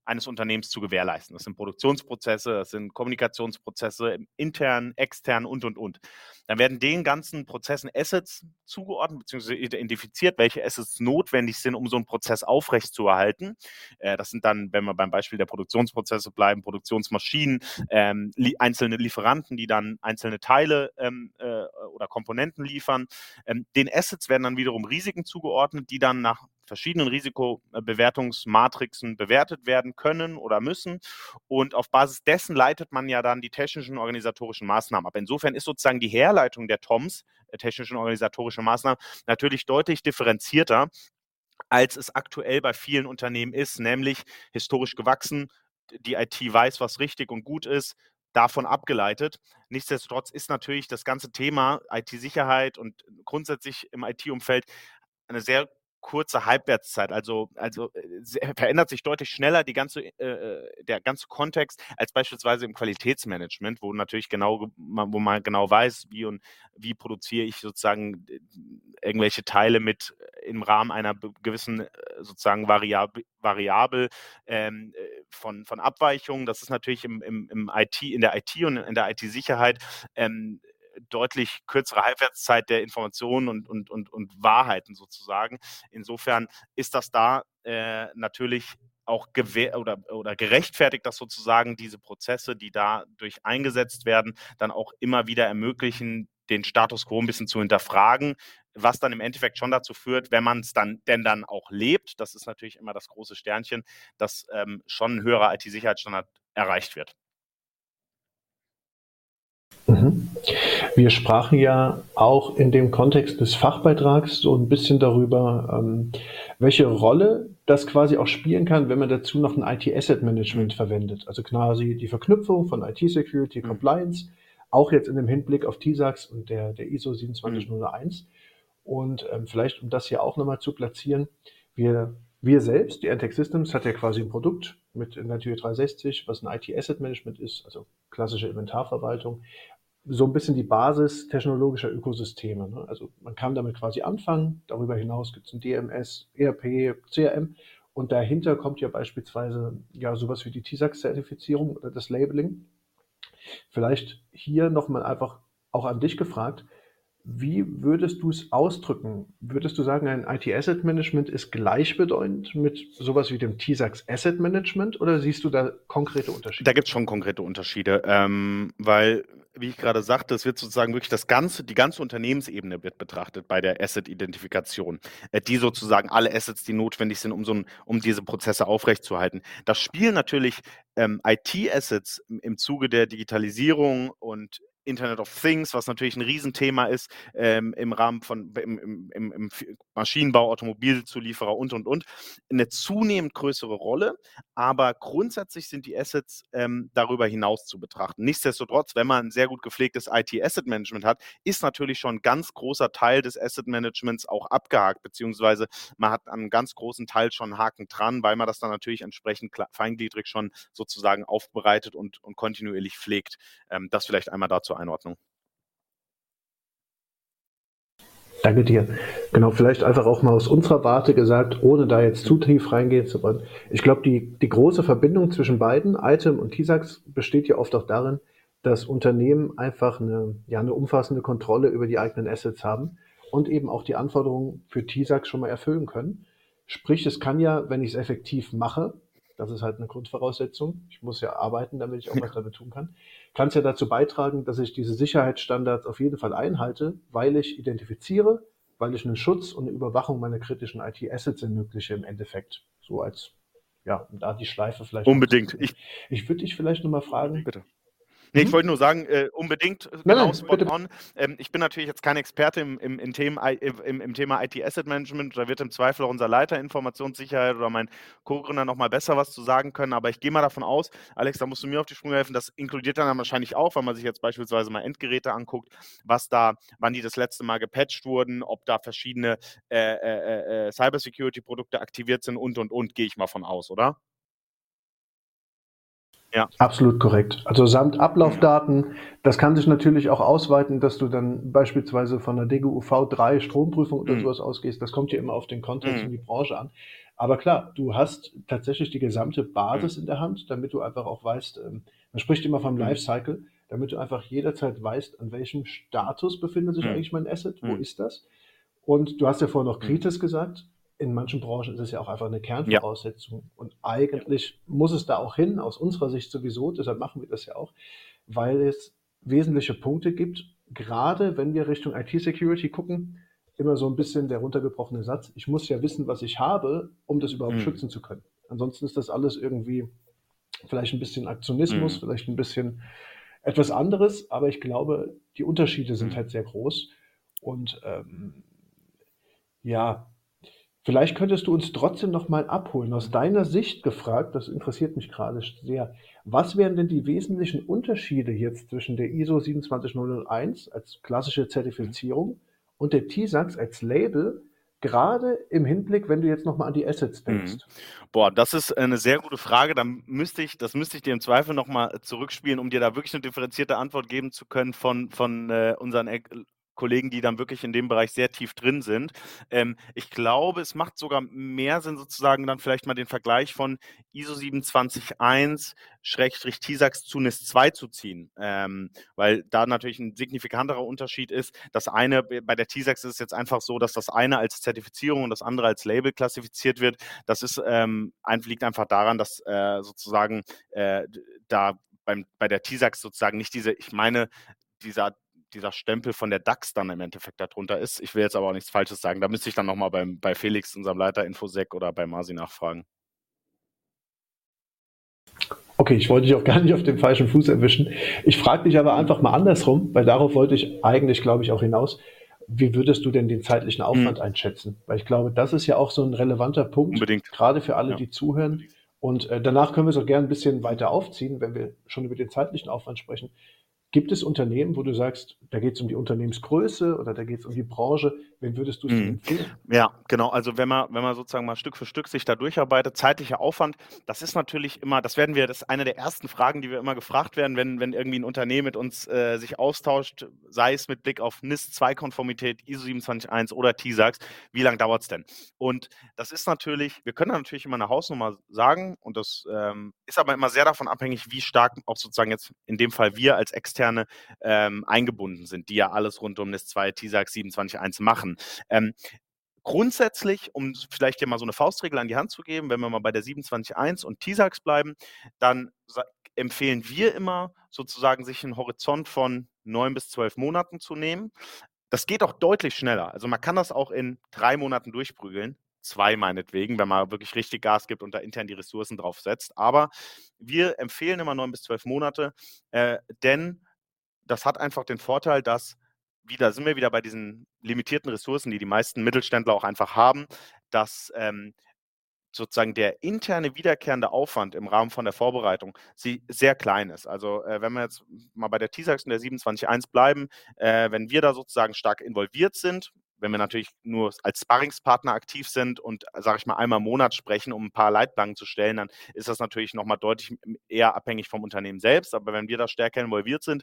eines Unternehmens zu gewährleisten. Das sind Produktionsprozesse, das sind Kommunikationsprozesse, intern, extern und, und, und. Dann werden den ganzen Prozessen Assets zugeordnet bzw. identifiziert, welche Assets notwendig sind, um so einen Prozess aufrechtzuerhalten. Äh, das sind dann, wenn wir beim Beispiel der Produktionsprozesse bleiben, Produktionsmaschinen, ähm, li- einzelne Lieferanten, die dann einzelne Teile ähm, äh, oder Komponenten liefern. Ähm, den Assets werden dann wiederum Risiken zugeordnet, die dann nach verschiedenen Risikobewertungsmatrixen bewertet werden können oder müssen. Und auf Basis dessen leitet man ja dann die technischen organisatorischen Maßnahmen ab. Insofern ist sozusagen die Herleitung der T O Ms, äh, technischen organisatorischen Maßnahmen, natürlich deutlich differenzierter, als es aktuell bei vielen Unternehmen ist, nämlich historisch gewachsen. Die I T weiß, was richtig und gut ist, davon abgeleitet. Nichtsdestotrotz ist natürlich das ganze Thema I T-Sicherheit und grundsätzlich im I T-Umfeld eine sehr kurze Halbwertszeit. Also, also äh, verändert sich deutlich schneller die ganze, äh, der ganze Kontext als beispielsweise im Qualitätsmanagement, wo natürlich genau, wo man genau weiß, wie und wie produziere ich sozusagen irgendwelche Teile mit im Rahmen einer gewissen sozusagen Variable, Variable ähm, von, von Abweichungen. Das ist natürlich im, im, im I T, in der I T und in der I T-Sicherheit ähm, deutlich kürzere Halbwertszeit der Informationen und, und, und, und Wahrheiten sozusagen. Insofern ist das da äh, natürlich auch gewähr oder, oder gerechtfertigt, dass sozusagen diese Prozesse, die dadurch eingesetzt werden, dann auch immer wieder ermöglichen, den Status quo ein bisschen zu hinterfragen, was dann im Endeffekt schon dazu führt, wenn man es dann denn dann auch lebt, das ist natürlich immer das große Sternchen, dass ähm, schon ein höherer I T-Sicherheitsstandard erreicht wird. Mhm. Wir sprachen ja auch in dem Kontext des Fachbeitrags so ein bisschen darüber, ähm, welche Rolle das quasi auch spielen kann, wenn man dazu noch ein I T-Asset-Management mhm. verwendet. Also quasi die Verknüpfung von I T-Security, mhm. Compliance, auch jetzt in dem Hinblick auf T I S A X und der, der I S O siebenundzwanzig null eins. Mhm. Und ähm, vielleicht, um das hier auch nochmal zu platzieren, wir, wir selbst, die Antec Systems, hat ja quasi ein Produkt mit Inventur dreihundertsechzig, was ein I T-Asset-Management ist, also klassische Inventarverwaltung. So ein bisschen die Basis technologischer Ökosysteme. Ne? Also man kann damit quasi anfangen. Darüber hinaus gibt es ein D M S, E R P, C R M. Und dahinter kommt ja beispielsweise ja sowas wie die T I S A X-Zertifizierung oder das Labeling. Vielleicht hier nochmal einfach auch an dich gefragt. Wie würdest du es ausdrücken? Würdest du sagen, ein I T-Asset-Management ist gleichbedeutend mit sowas wie dem T I S A X Asset Management oder siehst du da konkrete Unterschiede? Da gibt es schon konkrete Unterschiede, ähm, weil, wie ich gerade sagte, es wird sozusagen wirklich das ganze, die ganze Unternehmensebene wird betrachtet bei der Asset-Identifikation, äh, die sozusagen alle Assets, die notwendig sind, um, so ein, um diese Prozesse aufrechtzuerhalten. Das spielen natürlich ähm, I T-Assets im, im Zuge der Digitalisierung und Internet of Things, was natürlich ein Riesenthema ist ähm, im Rahmen von im, im, im, im Maschinenbau, Automobilzulieferer und, und, und, eine zunehmend größere Rolle, aber grundsätzlich sind die Assets ähm, darüber hinaus zu betrachten. Nichtsdestotrotz, wenn man ein sehr gut gepflegtes I T-Asset-Management hat, ist natürlich schon ein ganz großer Teil des Asset-Managements auch abgehakt, beziehungsweise man hat an einem ganz großen Teil schon einen Haken dran, weil man das dann natürlich entsprechend feingliedrig schon sozusagen aufbereitet und, und kontinuierlich pflegt. Ähm, das vielleicht einmal dazu Einordnung. Danke dir. Genau, vielleicht einfach auch mal aus unserer Warte gesagt, ohne da jetzt zu tief reingehen zu wollen. Ich glaube, die, die große Verbindung zwischen beiden, Item und T I S A X, besteht ja oft auch darin, dass Unternehmen einfach eine, ja, eine umfassende Kontrolle über die eigenen Assets haben und eben auch die Anforderungen für T I S A X schon mal erfüllen können. Sprich, es kann ja, wenn ich es effektiv mache, das ist halt eine Grundvoraussetzung, ich muss ja arbeiten, damit ich auch was damit tun kann, kann es ja dazu beitragen, dass ich diese Sicherheitsstandards auf jeden Fall einhalte, weil ich identifiziere, weil ich einen Schutz und eine Überwachung meiner kritischen I T-Assets ermögliche im Endeffekt. So als, ja, um da die Schleife vielleicht... Unbedingt. Ich, ich würde dich vielleicht nochmal fragen... Bitte. Nee, ich wollte nur sagen, äh, unbedingt, nein, genau, nein, spot bitte. on. Ähm, ich bin natürlich jetzt kein Experte im, im, im, Thema, im, im Thema I T-Asset-Management. Da wird im Zweifel auch unser Leiter Informationssicherheit oder mein Co-Gründer noch mal besser was zu sagen können. Aber ich gehe mal davon aus, Alex, da musst du mir auf die Sprünge helfen, das inkludiert dann wahrscheinlich auch, wenn man sich jetzt beispielsweise mal Endgeräte anguckt, was da, wann die das letzte Mal gepatcht wurden, ob da verschiedene äh, äh, äh, Cybersecurity-Produkte aktiviert sind und, und, und, gehe ich mal von aus, oder? Ja. Absolut korrekt. Also samt Ablaufdaten, das kann sich natürlich auch ausweiten, dass du dann beispielsweise von der D G U V drei Stromprüfung oder Mhm. sowas ausgehst. Das kommt ja immer auf den Kontext Mhm. und die Branche an. Aber klar, du hast tatsächlich die gesamte Mhm. Basis in der Hand, damit du einfach auch weißt, ähm, man spricht immer vom Mhm. Lifecycle, damit du einfach jederzeit weißt, an welchem Status befindet sich Mhm. eigentlich mein Asset, wo Mhm. ist das? Und du hast ja vorhin noch Mhm. Kritis gesagt. In manchen Branchen ist es ja auch einfach eine Ja. Kernvoraussetzung. Und Ja. eigentlich muss es da auch hin, aus unserer Sicht sowieso, deshalb machen wir das ja auch, weil es wesentliche Punkte gibt, gerade wenn wir Richtung I T-Security gucken, immer so ein bisschen der runtergebrochene Satz, ich muss ja wissen, was ich habe, um das überhaupt Mhm. schützen zu können. Ansonsten ist das alles irgendwie vielleicht ein bisschen Aktionismus, Mhm. vielleicht ein bisschen etwas anderes, aber ich glaube, die Unterschiede sind Mhm. halt sehr groß. Und ähm, ja, vielleicht könntest du uns trotzdem noch mal abholen. Aus deiner Sicht gefragt, das interessiert mich gerade sehr. Was wären denn die wesentlichen Unterschiede jetzt zwischen der I S O sieben zwei null null eins als klassische Mhm. Zertifizierung und der T S A X als Label, gerade im Hinblick, wenn du jetzt noch mal an die Assets Mhm. denkst? Boah, das ist eine sehr gute Frage. Dann müsste ich das müsste ich dir im Zweifel noch mal zurückspielen, um dir da wirklich eine differenzierte Antwort geben zu können von von, äh, unseren Eck Kollegen, die dann wirklich in dem Bereich sehr tief drin sind. Ähm, ich glaube, es macht sogar mehr Sinn, sozusagen dann vielleicht mal den Vergleich von I S O sieben zwei eins Schrägstrich T S A X zu N I S zwei zu ziehen, ähm, weil da natürlich ein signifikanterer Unterschied ist. Das eine bei der T S A X ist es jetzt einfach so, dass das eine als Zertifizierung und das andere als Label klassifiziert wird. Das ist, ähm, ein, liegt einfach daran, dass äh, sozusagen äh, da beim, bei der T S A X sozusagen nicht diese, ich meine, dieser, dieser Stempel von der DAX dann im Endeffekt darunter ist. Ich will jetzt aber auch nichts Falsches sagen. Da müsste ich dann nochmal bei Felix, unserem Leiter Infosec, oder bei Marci nachfragen. Okay, ich wollte dich auch gar nicht auf dem falschen Fuß erwischen. Ich frage dich aber Mhm. einfach mal andersrum, weil darauf wollte ich eigentlich, glaube ich, auch hinaus. Wie würdest du denn den zeitlichen Mhm. Aufwand einschätzen? Weil ich glaube, das ist ja auch so ein relevanter Punkt, Unbedingt. gerade für alle, Ja. die zuhören. Und äh, danach können wir es auch gerne ein bisschen weiter aufziehen, wenn wir schon über den zeitlichen Aufwand sprechen. Gibt es Unternehmen, wo du sagst, da geht es um die Unternehmensgröße oder da geht es um die Branche? Wen würdest du es denn Mhm. empfehlen? Ja, genau. Also wenn man, wenn man sozusagen mal Stück für Stück sich da durcharbeitet, zeitlicher Aufwand, das ist natürlich immer, das werden wir, das ist eine der ersten Fragen, die wir immer gefragt werden, wenn, wenn irgendwie ein Unternehmen mit uns äh, sich austauscht, sei es mit Blick auf N I S zwei Konformität, I S O sieben zwei eins oder T S A X, wie lange dauert es denn? Und das ist natürlich, wir können da natürlich immer eine Hausnummer sagen, und das ähm, ist aber immer sehr davon abhängig, wie stark auch sozusagen jetzt in dem Fall wir als Externe ähm, eingebunden sind, die ja alles rund um N I S zwei, T S A X sieben zwei eins machen. Ähm, grundsätzlich, um vielleicht dir mal so eine Faustregel an die Hand zu geben, wenn wir mal bei der sieben zwei eins und T S A X bleiben, dann empfehlen wir immer sozusagen, sich einen Horizont von neun bis zwölf Monaten zu nehmen. Das geht auch deutlich schneller. Also man kann das auch in drei Monaten durchprügeln. Zwei meinetwegen, wenn man wirklich richtig Gas gibt und da intern die Ressourcen drauf setzt. Aber wir empfehlen immer neun bis zwölf Monate, äh, denn das hat einfach den Vorteil, dass, wieder sind wir wieder bei diesen limitierten Ressourcen, die die meisten Mittelständler auch einfach haben, dass ähm, sozusagen der interne wiederkehrende Aufwand im Rahmen von der Vorbereitung sie sehr klein ist. Also äh, wenn wir jetzt mal bei der T S A X und der sieben zwei eins bleiben, äh, wenn wir da sozusagen stark involviert sind, wenn wir natürlich nur als Sparringspartner aktiv sind und, sage ich mal, einmal im Monat sprechen, um ein paar Leitplanken zu stellen, dann ist das natürlich nochmal deutlich eher abhängig vom Unternehmen selbst. Aber wenn wir da stärker involviert sind,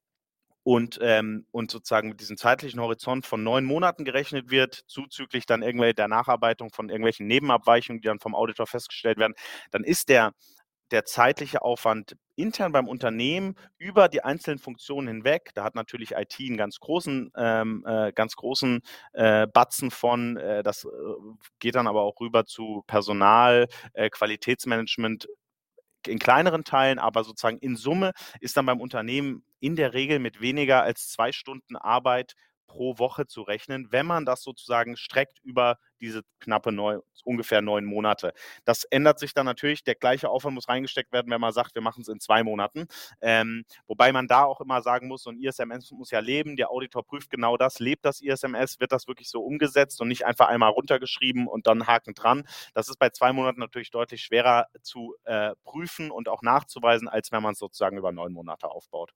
und, ähm, und sozusagen mit diesem zeitlichen Horizont von neun Monaten gerechnet wird, zuzüglich dann irgendwelche der Nacharbeitung von irgendwelchen Nebenabweichungen, die dann vom Auditor festgestellt werden, dann ist der, der zeitliche Aufwand intern beim Unternehmen über die einzelnen Funktionen hinweg, da hat natürlich I T einen ganz großen, ähm, äh, ganz großen äh, Batzen von, äh, das äh, geht dann aber auch rüber zu Personal, äh, Qualitätsmanagement, in kleineren Teilen, aber sozusagen in Summe ist dann beim Unternehmen in der Regel mit weniger als zwei Stunden Arbeit pro Woche zu rechnen, wenn man das sozusagen streckt über diese knappe neun, ungefähr neun Monate. Das ändert sich dann natürlich, der gleiche Aufwand muss reingesteckt werden, wenn man sagt, wir machen es in zwei Monaten. Ähm, wobei man da auch immer sagen muss, so ein I S M S muss ja leben, der Auditor prüft genau das, lebt das I S M S, wird das wirklich so umgesetzt und nicht einfach einmal runtergeschrieben und dann Haken dran. Das ist bei zwei Monaten natürlich deutlich schwerer zu äh, prüfen und auch nachzuweisen, als wenn man es sozusagen über neun Monate aufbaut.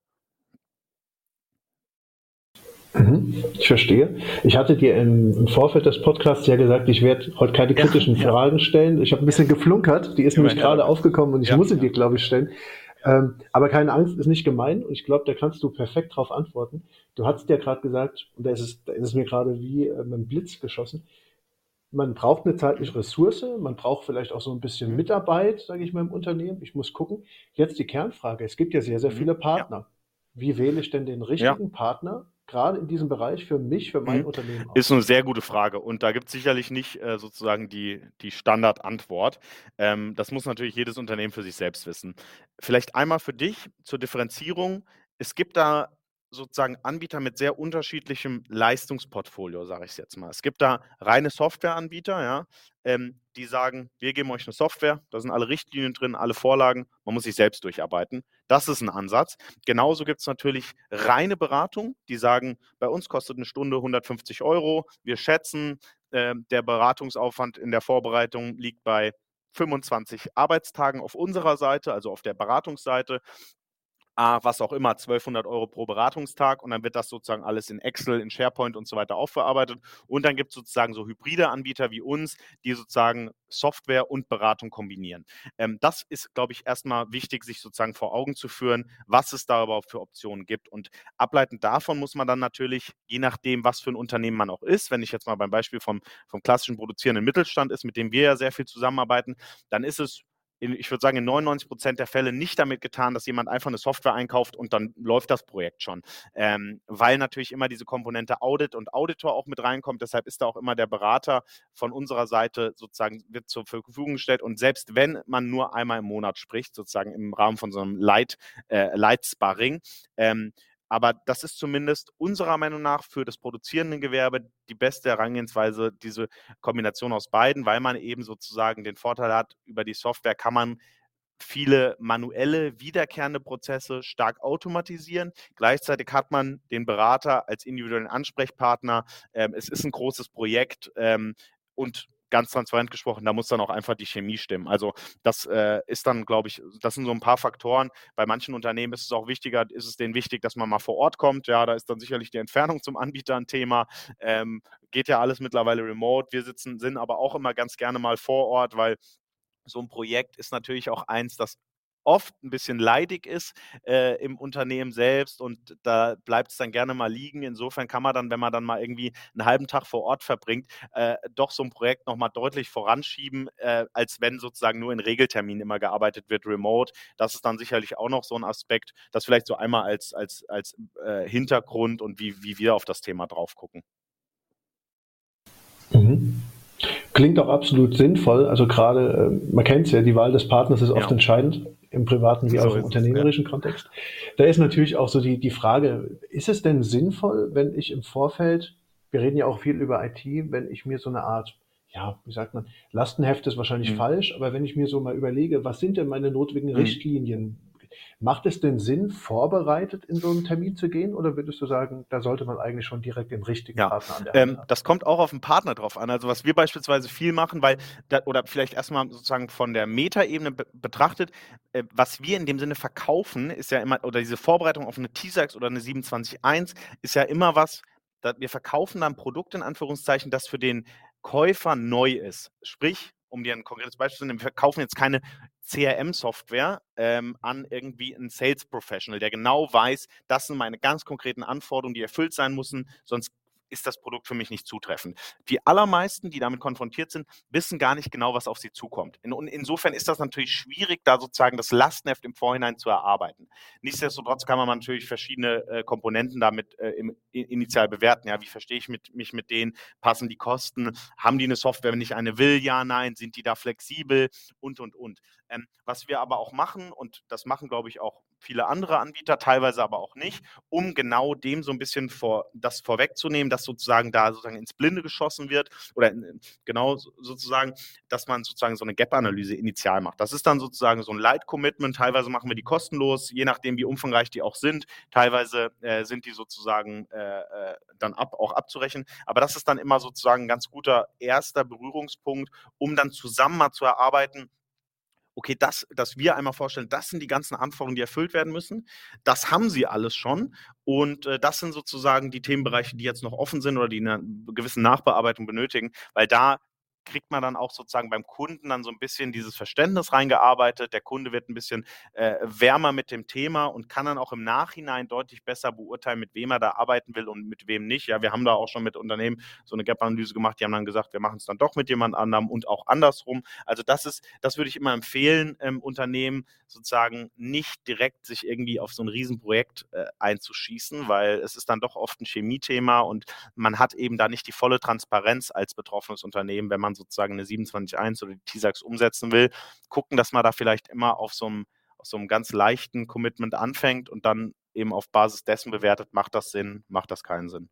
Mhm, ich verstehe. Ich hatte dir im, im Vorfeld des Podcasts ja gesagt, ich werde heute keine Ja, kritischen ja. Fragen stellen. Ich habe ein bisschen geflunkert, die ist Immer nämlich her gerade damit. aufgekommen und ich Ja, muss sie ja. dir, glaube ich, stellen. Ähm, aber keine Angst, ist nicht gemein und ich glaube, da kannst du perfekt drauf antworten. Du hast ja gerade gesagt, und da ist es, da ist es mir gerade wie äh, mit einem Blitz geschossen, man braucht eine zeitliche Ressource, man braucht vielleicht auch so ein bisschen Mhm. Mitarbeit, sage ich mal, im Unternehmen. Ich muss gucken. Jetzt die Kernfrage: Es gibt ja sehr, sehr Mhm. viele Ja. Partner. Wie wähle ich denn den Ja. richtigen Partner, gerade in diesem Bereich für mich, für mein Mhm. Unternehmen Ist aus? 'ne sehr gute Frage und da gibt's sicherlich nicht, äh, sozusagen die die Standardantwort. Ähm, das muss natürlich jedes Unternehmen für sich selbst wissen. Vielleicht einmal für dich zur Differenzierung. Es gibt da sozusagen Anbieter mit sehr unterschiedlichem Leistungsportfolio, sage ich's jetzt mal. Es gibt da reine Softwareanbieter, ja, ähm, die sagen: „Wir geben euch 'ne Software, da sind alle Richtlinien drin, alle Vorlagen, man muss sich selbst durcharbeiten.“ Das ist 'n Ansatz. Genauso gibt's natürlich reine Beratung, die sagen: „Bei uns kostet 'ne Stunde hundertfünfzig Euro. Wir schätzen, ähm, der Beratungsaufwand in der Vorbereitung liegt bei fünfundzwanzig Arbeitstagen auf unserer Seite, also auf der Beratungsseite. Ah, was auch immer, zwölfhundert Euro pro Beratungstag und dann wird das sozusagen alles in Excel, in SharePoint und so weiter aufbearbeitet. Und dann gibt's sozusagen so hybride Anbieter wie uns, die sozusagen Software und Beratung kombinieren. Ähm, das ist, glaube ich, erst mal wichtig, sich sozusagen vor Augen zu führen, was es da überhaupt für Optionen gibt. Und ableitend davon muss man dann natürlich, je nachdem, was für 'n Unternehmen man auch ist, wenn ich jetzt mal beim Beispiel vom vom klassischen produzierenden Mittelstand ist, mit dem wir ja sehr viel zusammenarbeiten, dann ist es in ich würde sagen, in neunundneunzig Prozent der Fälle nicht damit getan, dass jemand einfach 'ne Software einkauft und dann läuft das Projekt schon. Ähm, weil natürlich immer diese Komponente Audit und Auditor auch mit reinkommt. Deshalb ist da auch immer der Berater von unserer Seite sozusagen wird zur Verfügung gestellt. Und selbst wenn man nur einmal im Monat spricht, sozusagen im Rahmen von so 'nem Leit äh, Leitsparring, ähm, aber das ist zumindest unserer Meinung nach für das produzierende Gewerbe die beste Herangehensweise, diese Kombination aus beiden, weil man eben sozusagen den Vorteil hat, über die Software kann man viele manuelle, wiederkehrende Prozesse stark automatisieren. Gleichzeitig hat man den Berater als individuellen Ansprechpartner. Ähm, es ist 'n großes Projekt, ähm, und ganz transparent gesprochen, da muss dann auch einfach die Chemie stimmen. Also, das, äh, ist dann, glaube ich das sind so 'n paar Faktoren. Bei manchen Unternehmen ist es auch wichtiger ist es denen wichtig, dass man mal vor Ort kommt. Ja, da ist dann sicherlich die Entfernung zum Anbieter 'n Thema. Ähm, geht ja alles mittlerweile remote. Wir sitzen sind aber auch immer ganz gerne mal vor Ort, weil so 'n Projekt ist natürlich auch eins, das oft 'n bisschen leidig ist, äh, im Unternehmen selbst und da bleibt's dann gerne mal liegen. Insofern kann man dann, wenn man dann mal irgendwie 'n halben Tag vor Ort verbringt, äh, doch so 'n Projekt noch mal deutlich voranschieben, äh, als wenn sozusagen nur in Regelterminen immer gearbeitet wird remote. Das ist dann sicherlich auch noch so 'n Aspekt. Das vielleicht so einmal als als als, äh, Hintergrund und wie wie wir auf das Thema drauf gucken. Mhm. Klingt auch absolut sinnvoll. Also gerade, ähm, man kennt's ja, die Wahl des Partners ist oft Ja. entscheidend, im privaten wie auch So im ist es, ja. unternehmerischen Kontext. Da ist natürlich auch so die die Frage: Ist es denn sinnvoll, wenn ich im Vorfeld wir reden ja auch viel über I T, wenn ich mir so 'ne Art, ja, wie sagt man, Lastenheft ist wahrscheinlich Mhm. falsch, aber wenn ich mir so mal überlege: „Was sind denn meine notwendigen Mhm. Richtlinien?“ Macht es denn Sinn, vorbereitet in so 'n Termin zu gehen oder würdest du sagen, da sollte man eigentlich schon direkt den richtigen Ja, Partner an der Hand ähm, haben? das kommt auch auf 'n Partner drauf an. Also, was wir beispielsweise viel machen, weil da oder vielleicht erst mal sozusagen von der Metaebene be betrachtet, äh, was wir in dem Sinne verkaufen, ist ja immer oder diese Vorbereitung auf 'ne TISAX oder 'ne siebenundzwanzig eins ist ja immer was da wir verkaufen da 'n Produkt in Anführungszeichen, das für den Käufer neu ist. Sprich, um dir 'n konkretes Beispiel zu nennen, wir verkaufen jetzt keine C R M-Software, ähm, an irgendwie 'n Sales Professional, der genau weiß: „Das sind meine ganz konkreten Anforderungen, die erfüllt sein müssen, sonst ist das Produkt für mich nicht zutreffend.“ Die allermeisten, die damit konfrontiert sind, wissen gar nicht genau, was auf sie zukommt. In und insofern ist das natürlich schwierig, da sozusagen das Lastenheft im Vorhinein zu erarbeiten. Nichtsdestotrotz kann man natürlich verschiedene, äh, Komponenten damit, äh, im i initial bewerten. Ja, wie verstehe ich mit mich mit denen? Passen die Kosten? Haben die 'ne Software, wenn ich eine will? Ja, nein. Sind die da flexibel? Und, und, und. Ähm, was wir aber auch machen und das machen, glaube ich, auch viele andere Anbieter, teilweise aber auch nicht, um genau dem so 'n bisschen vor das vorwegzunehmen, dass sozusagen da sozusagen ins Blinde geschossen wird oder in genau so sozusagen, dass man sozusagen so 'ne Gap-Analyse initial macht. Das ist dann sozusagen so 'n Light Commitment. Teilweise machen wir die kostenlos, je nachdem, wie umfangreich die auch sind. Teilweise, äh, sind die sozusagen, äh, äh, dann ab auch abzurechnen. Aber das ist dann immer sozusagen 'n ganz guter erster Berührungspunkt, um dann zusammen mal zu erarbeiten: „Okay, das dass wir einmal vorstellen, das sind die ganzen Anforderungen, die erfüllt werden müssen. Das haben sie alles schon und, äh, das sind sozusagen die Themenbereiche, die jetzt noch offen sind oder die 'ne gewissen Nachbearbeitung benötigen.“ Weil da kriegt man dann auch sozusagen beim Kunden dann so ein bisschen dieses Verständnis reingearbeitet. Der Kunde wird ein bisschen äh, wärmer mit dem Thema und kann dann auch im Nachhinein deutlich besser beurteilen, mit wem er da arbeiten will und mit wem nicht. Ja, wir haben da auch schon mit Unternehmen so eine Gap-Analyse gemacht, die haben dann gesagt, wir machen es dann doch mit jemand anderem und auch andersrum. Also das ist, das würde ich immer empfehlen, ähm, Unternehmen sozusagen nicht direkt sich irgendwie auf so ein Riesenprojekt äh, einzuschießen, weil es ist dann doch oft ein Chemiethema und man hat eben da nicht die volle Transparenz als betroffenes Unternehmen, wenn man sozusagen eine siebenundzwanzig Punkt eins oder die T SAX umsetzen will. Gucken, dass man da vielleicht immer auf so einem, auf so einem ganz leichten Commitment anfängt und dann eben auf Basis dessen bewertet, macht das Sinn, macht das keinen Sinn.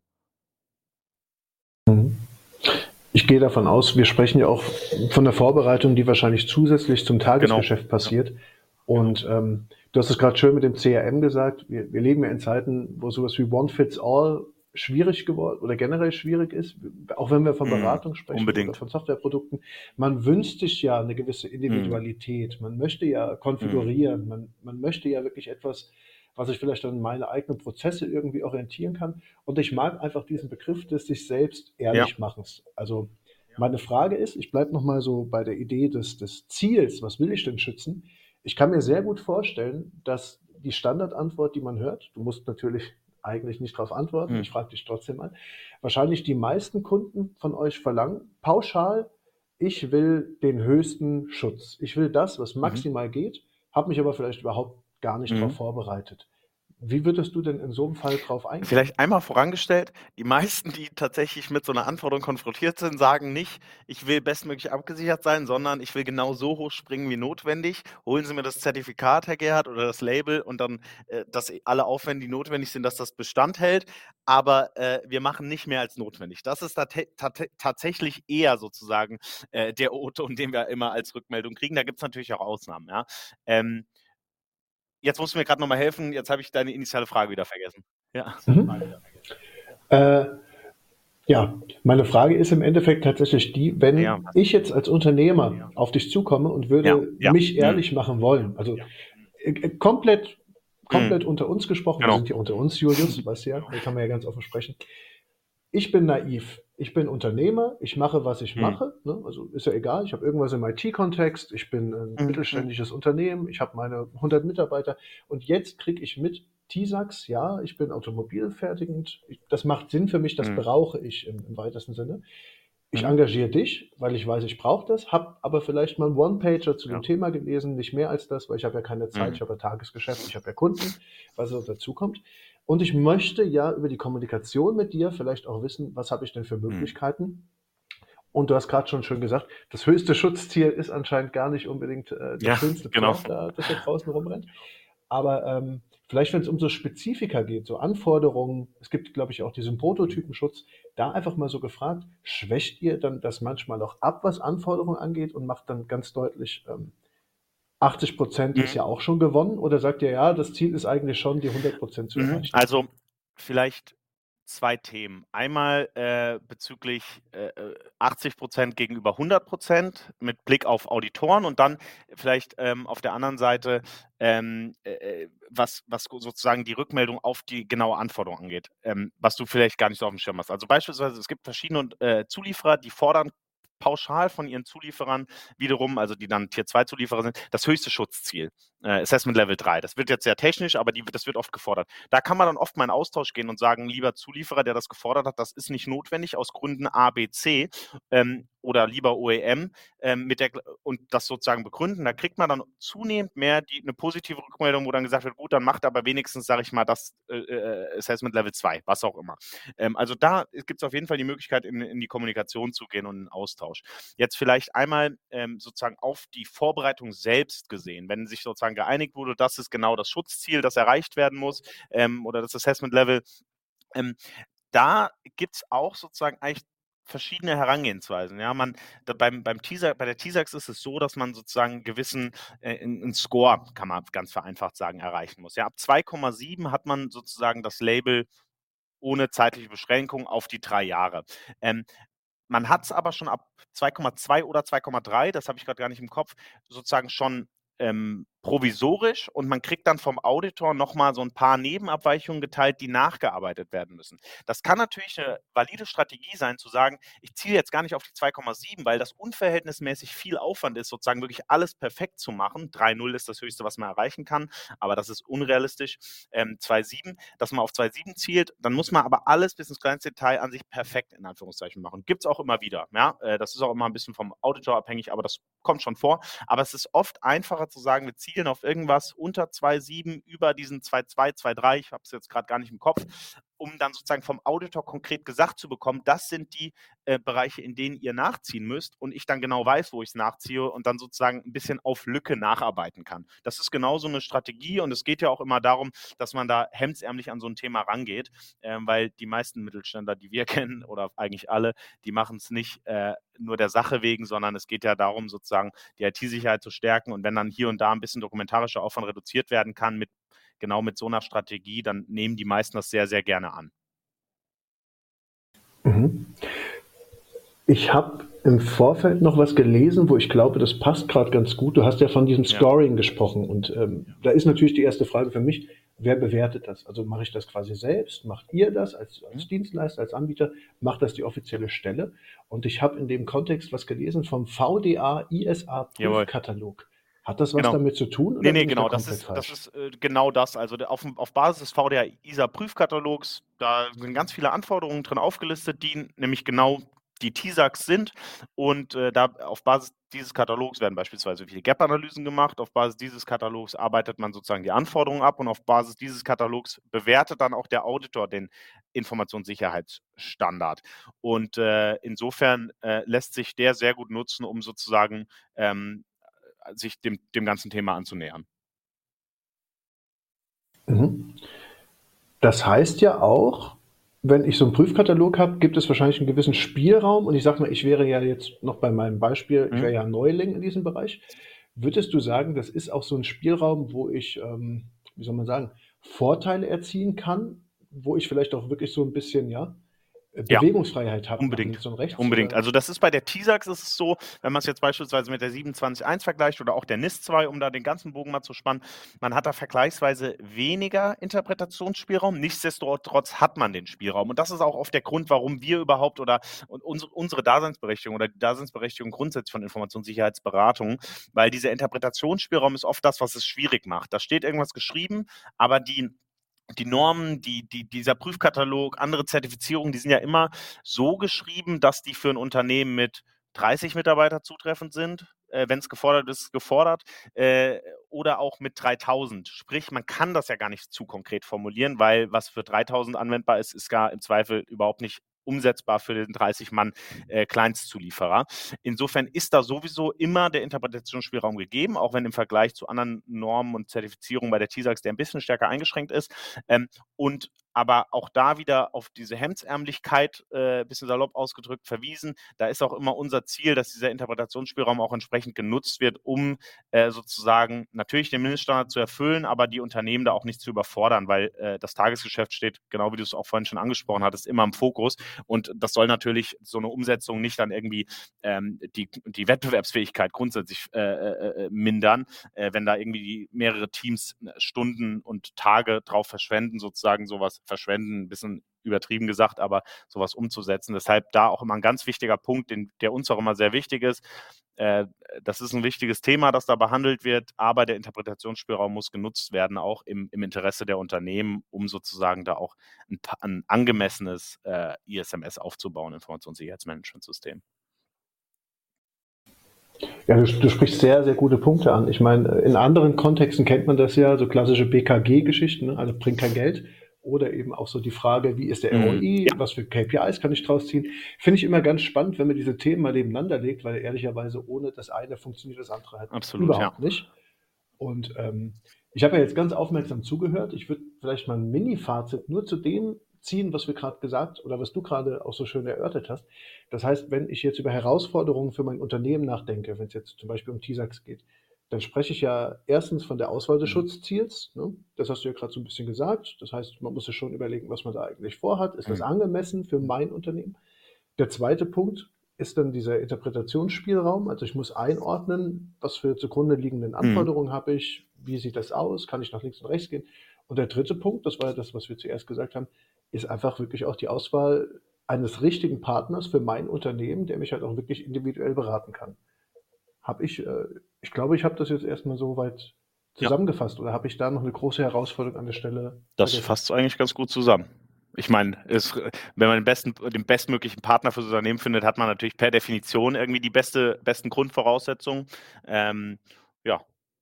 Ich gehe davon aus, wir sprechen ja auch von der Vorbereitung, die wahrscheinlich zusätzlich zum Tagesgeschäft Genau. passiert. Ja. Und ähm, du hast es gerade schön mit dem C R M gesagt. Wir, wir leben ja in Zeiten, wo sowas wie One Fits All schwierig geworden oder generell schwierig ist, auch wenn wir von Beratung sprechen Unbedingt. oder von Softwareprodukten. Man wünscht sich ja eine gewisse Individualität. Man möchte ja konfigurieren. Man, man möchte ja wirklich etwas, was ich vielleicht an meine eigenen Prozesse irgendwie orientieren kann. Und ich mag einfach diesen Begriff des sich selbst ehrlich machens. Also meine Frage ist, ich bleibe nochmal so bei der Idee des, des Ziels, was will ich denn schützen? Ich kann mir sehr gut vorstellen, dass die Standardantwort, die man hört, du musst natürlich eigentlich nicht darauf antworten, Hm. ich frage dich trotzdem mal, wahrscheinlich die meisten Kunden von euch verlangen pauschal, ich will den höchsten Schutz. Ich will das, was maximal geht, habe mich aber vielleicht überhaupt gar nicht Mhm. darauf vorbereitet. Wie würdest du denn in so einem Fall drauf eingehen? Vielleicht einmal vorangestellt, die meisten, die tatsächlich mit so einer Anforderung konfrontiert sind, sagen nicht, ich will bestmöglich abgesichert sein, sondern ich will genau so hoch springen wie notwendig. Holen Sie mir das Zertifikat, Herr Gerhard, oder das Label und dann, äh, dass alle Aufwände, die notwendig sind, dass das Bestand hält. Aber äh, wir machen nicht mehr als notwendig. Das ist tate- tate- tatsächlich eher sozusagen äh, der O-Ton, den wir immer als Rückmeldung kriegen. Da gibt es natürlich auch Ausnahmen. Ja? Ähm, jetzt musst du mir gerade nochmal helfen. Jetzt habe ich deine initiale Frage wieder vergessen. Ja. Mhm. Äh, ja, meine Frage ist im Endeffekt tatsächlich die, wenn Ja. ich jetzt als Unternehmer auf dich zukomme und würde Ja, ja. mich Mhm. ehrlich machen wollen, also äh, äh, komplett, komplett Mhm. unter uns gesprochen, wir Genau. sind ja unter uns, Julius, weißt du ja, da kann man ja ganz offen sprechen. Ich bin naiv. Ich bin Unternehmer, ich mache, was ich Mhm. mache. Ne? Also ist ja egal, ich habe irgendwas im I T-Kontext, ich bin ein Mhm. mittelständisches Unternehmen, ich habe meine hundert Mitarbeiter und jetzt kriege ich mit, T SAX, ja, ich bin automobilfertigend, ich, das macht Sinn für mich, das Mhm. brauche ich im, im weitesten Sinne. Ich Mhm. engagiere dich, weil ich weiß, ich brauche das, habe aber vielleicht mal einen One-Pager zu Ja. dem Thema gelesen, nicht mehr als das, weil ich habe ja keine Zeit, Mhm. ich habe ja Tagesgeschäft, ich habe ja Kunden, was so dazu kommt. Und ich möchte ja über die Kommunikation mit dir vielleicht auch wissen, was habe ich denn für Mhm. Möglichkeiten? Und du hast gerade schon schön gesagt, das höchste Schutzziel ist anscheinend gar nicht unbedingt äh, das Ja, schönste genau. Pferd, da, das da draußen rumrennt. Aber ähm, vielleicht, wenn es um so Spezifika geht, so Anforderungen, es gibt, glaube ich, auch diesen Prototypenschutz, da einfach mal so gefragt, schwächt ihr dann das manchmal auch ab, was Anforderungen angeht und macht dann ganz deutlich, ähm, achtzig Prozent ist Mhm. ja auch schon gewonnen? Oder sagt ihr, ja, das Ziel ist eigentlich schon, die hundert Prozent zu Mhm. erreichen? Also vielleicht zwei Themen. Einmal äh, bezüglich äh, äh, achtzig Prozent gegenüber hundert Prozent mit Blick auf Auditoren und dann vielleicht ähm, auf der anderen Seite, ähm, äh, was, was sozusagen die Rückmeldung auf die genaue Anforderung angeht, ähm, was du vielleicht gar nicht so auf dem Schirm hast. Also beispielsweise, es gibt verschiedene äh, Zulieferer, die fordern pauschal von ihren Zulieferern wiederum, also die dann Tier zwei Zulieferer sind, das höchste Schutzziel. Äh, Assessment Level drei. Das wird jetzt sehr technisch, aber die, das wird oft gefordert. Da kann man dann oft mal in Austausch gehen und sagen, lieber Zulieferer, der das gefordert hat, das ist nicht notwendig aus Gründen A, B, C ähm, oder lieber O E M ähm, mit der, und das sozusagen begründen. Da kriegt man dann zunehmend mehr die, eine positive Rückmeldung, wo dann gesagt wird, gut, dann macht aber wenigstens, sage ich mal, das äh, äh, Assessment Level zwei, was auch immer. Ähm, also da gibt es auf jeden Fall die Möglichkeit, in, in die Kommunikation zu gehen und in den Austausch. Jetzt vielleicht einmal ähm, sozusagen auf die Vorbereitung selbst gesehen, wenn sich sozusagen geeinigt wurde, das ist genau das Schutzziel, das erreicht werden muss ähm, oder das Assessment Level, ähm, da gibt es auch sozusagen eigentlich verschiedene Herangehensweisen. Ja, man, da beim, beim T SAX, bei der T SAX ist es so, dass man sozusagen einen gewissen äh, einen Score, kann man ganz vereinfacht sagen, erreichen muss. Ja, ab zwei Komma sieben hat man sozusagen das Label ohne zeitliche Beschränkung auf die drei Jahre. Ähm, man hat es aber schon ab zwei Komma zwei oder zwei Komma drei, das habe ich gerade gar nicht im Kopf, sozusagen schon ähm, provisorisch und man kriegt dann vom Auditor nochmal so ein paar Nebenabweichungen geteilt, die nachgearbeitet werden müssen. Das kann natürlich eine valide Strategie sein, zu sagen, ich ziele jetzt gar nicht auf die zwei Komma sieben, weil das unverhältnismäßig viel Aufwand ist, sozusagen wirklich alles perfekt zu machen. drei Komma null ist das Höchste, was man erreichen kann, aber das ist unrealistisch. Ähm, zwei Komma sieben, dass man auf zwei Komma sieben zielt, dann muss man aber alles bis ins kleinste Detail an sich perfekt in Anführungszeichen machen. Gibt es auch immer wieder. Ja? Äh, das ist auch immer ein bisschen vom Auditor abhängig, aber das kommt schon vor. Aber es ist oft einfacher zu sagen, wir zielen auf irgendwas unter zwei Komma sieben, über diesen zwei Komma zwei, zwei Komma drei, ich habe es jetzt gerade gar nicht im Kopf, um dann sozusagen vom Auditor konkret gesagt zu bekommen, das sind die äh, Bereiche, in denen ihr nachziehen müsst und ich dann genau weiß, wo ich es nachziehe und dann sozusagen ein bisschen auf Lücke nacharbeiten kann. Das ist genau so eine Strategie und es geht ja auch immer darum, dass man da hemdsärmlich an so ein Thema rangeht, äh, weil die meisten Mittelständler, die wir kennen oder eigentlich alle, die machen es nicht äh, nur der Sache wegen, sondern es geht ja darum, sozusagen die I T-Sicherheit zu stärken und wenn dann hier und da ein bisschen dokumentarischer Aufwand reduziert werden kann mit genau mit so einer Strategie, dann nehmen die meisten das sehr, sehr gerne an. Mhm. Ich habe im Vorfeld noch was gelesen, wo ich glaube, das passt gerade ganz gut. Du hast ja von diesem Scoring ja. gesprochen und ähm, da ist natürlich die erste Frage für mich, wer bewertet das? Also mache ich das quasi selbst? Macht ihr das als, als mhm. Dienstleister, als Anbieter? Macht das die offizielle Stelle? Und ich habe in dem Kontext was gelesen vom V D A I S A Prüfkatalog. Hat das was genau. damit zu tun? Oder nee, nee, genau, da das ist, das ist äh, genau das. Also der, auf, auf Basis des V D A I S A Prüfkatalogs, da sind ganz viele Anforderungen drin aufgelistet, die nämlich genau die T I S A Cs sind. Und äh, da auf Basis dieses Katalogs werden beispielsweise viele Gap-Analysen gemacht. Auf Basis dieses Katalogs arbeitet man sozusagen die Anforderungen ab und auf Basis dieses Katalogs bewertet dann auch der Auditor den Informationssicherheitsstandard. Und äh, insofern äh, lässt sich der sehr gut nutzen, um sozusagen ähm, sich dem, dem ganzen Thema anzunähern. Mhm. Das heißt ja auch, wenn ich so einen Prüfkatalog habe, gibt es wahrscheinlich einen gewissen Spielraum und ich sage mal, ich wäre ja jetzt noch bei meinem Beispiel, ich Mhm. wäre ja Neuling in diesem Bereich. Würdest du sagen, das ist auch so ein Spielraum, wo ich, ähm, wie soll man sagen, Vorteile erzielen kann, wo ich vielleicht auch wirklich so ein bisschen, ja, Bewegungsfreiheit habe nach Unbedingt. links und rechts? Unbedingt. Oder? Also das ist bei der T I S A Cs ist es so, wenn man es jetzt beispielsweise mit der siebenundzwanzig Punkt eins vergleicht oder auch der N I S zwei, um da den ganzen Bogen mal zu spannen, man hat da vergleichsweise weniger Interpretationsspielraum. Nichtsdestotrotz hat man den Spielraum. Und das ist auch oft der Grund, warum wir überhaupt oder unsere, unsere Daseinsberechtigung oder die Daseinsberechtigung grundsätzlich von Informationssicherheitsberatung, weil dieser Interpretationsspielraum ist oft das, was es schwierig macht. Da steht irgendwas geschrieben, aber die Die Normen, die, die, dieser Prüfkatalog, andere Zertifizierungen, die sind ja immer so geschrieben, dass die für ein Unternehmen mit dreißig Mitarbeiter zutreffend sind, äh, wenn es gefordert ist, gefordert, äh, oder auch mit dreitausend. Sprich, man kann das ja gar nicht zu konkret formulieren, weil was für dreitausend anwendbar ist, ist gar im Zweifel überhaupt nicht umsetzbar für den dreißig Mann äh, Kleinstzulieferer. Insofern ist da sowieso immer der Interpretationsspielraum gegeben, auch wenn im Vergleich zu anderen Normen und Zertifizierungen bei der T I S A Cs der ein bisschen stärker eingeschränkt ist. Ähm, und aber auch da wieder auf diese Hemdsärmlichkeit, äh, bisschen salopp ausgedrückt, verwiesen. Da ist auch immer unser Ziel, dass dieser Interpretationsspielraum auch entsprechend genutzt wird, um äh, sozusagen natürlich den Mindeststandard zu erfüllen, aber die Unternehmen da auch nicht zu überfordern, weil äh, das Tagesgeschäft steht, genau wie du es auch vorhin schon angesprochen hattest, immer im Fokus. Und das soll natürlich so eine Umsetzung nicht dann irgendwie ähm, die, die Wettbewerbsfähigkeit grundsätzlich äh, äh, mindern, äh, wenn da irgendwie die mehrere Teams Stunden und Tage drauf verschwenden, sozusagen sowas verschwenden, ein bisschen übertrieben gesagt, aber sowas umzusetzen. Deshalb da auch immer ein ganz wichtiger Punkt, den, der uns auch immer sehr wichtig ist. Äh, das ist ein wichtiges Thema, das da behandelt wird, aber der Interpretationsspielraum muss genutzt werden, auch im, im Interesse der Unternehmen, um sozusagen da auch ein, ein angemessenes äh, I S M S aufzubauen, Informationssicherheitsmanagementsystem. Ja, du, du sprichst sehr, sehr gute Punkte an. Ich meine, in anderen Kontexten kennt man das ja, so klassische B K G-Geschichten, ne? Also bringt kein Geld. Oder eben auch so die Frage, wie ist der R O I, Ja. was für K P Is kann ich draus ziehen. Finde ich immer ganz spannend, wenn man diese Themen mal nebeneinander legt, weil ehrlicherweise ohne das eine funktioniert das andere halt Absolut, überhaupt ja. nicht. Und ähm, ich habe ja jetzt ganz aufmerksam zugehört. Ich würde vielleicht mal ein Mini-Fazit nur zu dem ziehen, was wir gerade gesagt oder was du gerade auch so schön erörtert hast. Das heißt, wenn ich jetzt über Herausforderungen für mein Unternehmen nachdenke, wenn es jetzt zum Beispiel um T I S A Cs geht, dann spreche ich ja erstens von der Auswahl des Mhm. Schutzziels. Ne? Das hast du ja gerade so ein bisschen gesagt. Das heißt, man muss sich schon überlegen, was man da eigentlich vorhat. Ist das Mhm. angemessen für mein Unternehmen? Der zweite Punkt ist dann dieser Interpretationsspielraum. Also ich muss einordnen, was für zugrunde liegenden Mhm. Anforderungen habe ich, wie sieht das aus, kann ich nach links und rechts gehen. Und der dritte Punkt, das war ja das, was wir zuerst gesagt haben, ist einfach wirklich auch die Auswahl eines richtigen Partners für mein Unternehmen, der mich halt auch wirklich individuell beraten kann. Habe ich, äh, ich glaube, ich habe das jetzt erstmal so weit Ja, zusammengefasst oder habe ich da noch eine große Herausforderung an der Stelle das vergessen? fasst eigentlich ganz gut zusammen. Ich meine, es, wenn man den besten, den bestmöglichen Partner fürs Unternehmen findet, hat man natürlich per Definition irgendwie die beste, besten Grundvoraussetzungen. Ähm, ja,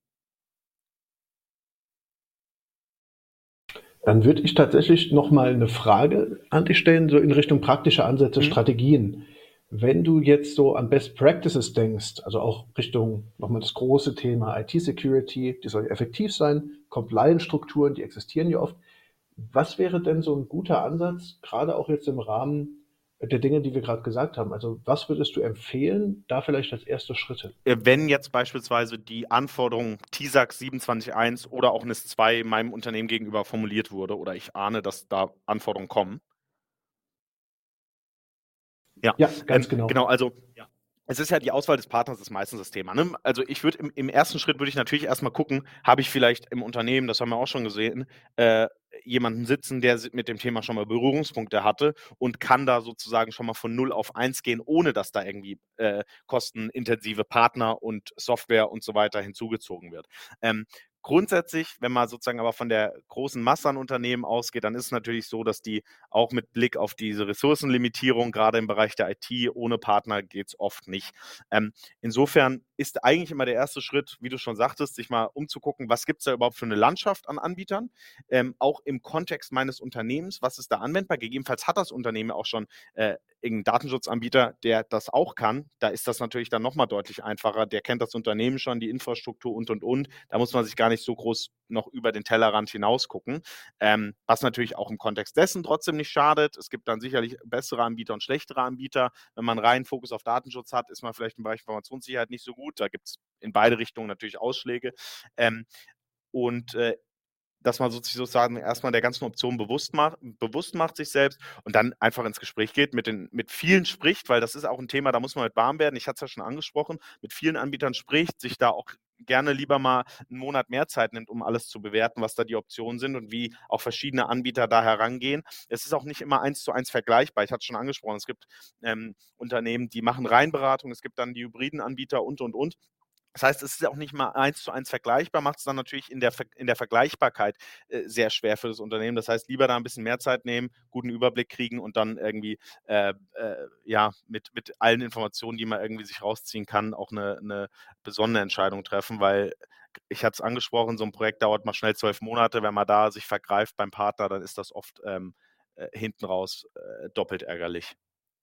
Dann würde ich tatsächlich noch mal eine Frage an dich stellen, so in Richtung praktische Ansätze, mhm. Strategien. Wenn du jetzt so an Best Practices denkst, also auch Richtung noch mal das große Thema I T-Security, die soll ja effektiv sein, Compliance-Strukturen, die existieren ja oft. Was wäre denn so ein guter Ansatz, gerade auch jetzt im Rahmen der Dinge, die wir gerade gesagt haben? Also, was würdest du empfehlen, da vielleicht als erste Schritte? Äh, Wenn jetzt beispielsweise die Anforderung T I S A C siebenundzwanzig Punkt eins oder auch N I S zwei meinem Unternehmen gegenüber formuliert wurde oder ich ahne, dass da Anforderungen kommen. Ja, Ja, ganz ähm, genau. genau, also ja. Es ist ja die Auswahl des Partners ist meistens das Thema. Ne? Also ich würde im, im ersten Schritt würde ich natürlich erstmal gucken, habe ich vielleicht im Unternehmen, das haben wir auch schon gesehen, äh, jemanden sitzen, der si- mit dem Thema schon mal Berührungspunkte hatte und kann da sozusagen schon mal von null auf eins gehen, ohne dass da irgendwie äh, kostenintensive Partner und Software und so weiter hinzugezogen wird. Ähm, Grundsätzlich, wenn man sozusagen aber von der großen Masse an Unternehmen ausgeht, dann ist es natürlich so, dass die auch mit Blick auf diese Ressourcenlimitierung, gerade im Bereich der I T, ohne Partner geht es oft nicht. Ähm, insofern ist eigentlich immer der erste Schritt, wie du schon sagtest, sich mal umzugucken, was gibt es da überhaupt für eine Landschaft an Anbietern, ähm, auch im Kontext meines Unternehmens, was ist da anwendbar? Gegebenenfalls hat das Unternehmen auch schon äh, irgendeinen Datenschutzanbieter, der das auch kann. Da ist das natürlich dann nochmal deutlich einfacher. Der kennt das Unternehmen schon, die Infrastruktur und, und, und. Da muss man sich gar nicht so groß noch über den Tellerrand hinaus gucken. Ähm, was natürlich auch im Kontext dessen trotzdem nicht schadet. Es gibt dann sicherlich bessere Anbieter und schlechtere Anbieter. Wenn man reinen Fokus auf Datenschutz hat, ist man vielleicht im Bereich Informationssicherheit nicht so gut. Da gibt es in beide Richtungen natürlich Ausschläge. Ähm, und äh, dass man sozusagen erstmal der ganzen Option bewusst macht, bewusst macht sich selbst und dann einfach ins Gespräch geht, mit, den, mit vielen spricht, weil das ist auch ein Thema, da muss man mit warm werden. Ich hatte es ja schon angesprochen, mit vielen Anbietern spricht, sich da auch gerne lieber mal einen Monat mehr Zeit nimmt, um alles zu bewerten, was da die Optionen sind und wie auch verschiedene Anbieter da herangehen. Es ist auch nicht immer eins zu eins vergleichbar. Ich hatte es schon angesprochen, es gibt ähm, Unternehmen, die machen Reinberatung, es gibt dann die hybriden Anbieter und, und, und. Das heißt, es ist auch nicht mal eins zu eins vergleichbar, macht es dann natürlich in der, Ver in der Vergleichbarkeit äh, sehr schwer für das Unternehmen. Das heißt, lieber da ein bisschen mehr Zeit nehmen, guten Überblick kriegen und dann irgendwie äh, äh, ja, mit, mit allen Informationen, die man irgendwie sich rausziehen kann, auch eine, eine besondere Entscheidung treffen, weil ich hatte es angesprochen, so ein Projekt dauert mal schnell zwölf Monate. Wenn man da sich vergreift beim Partner, dann ist das oft ähm, äh, hinten raus äh, doppelt ärgerlich.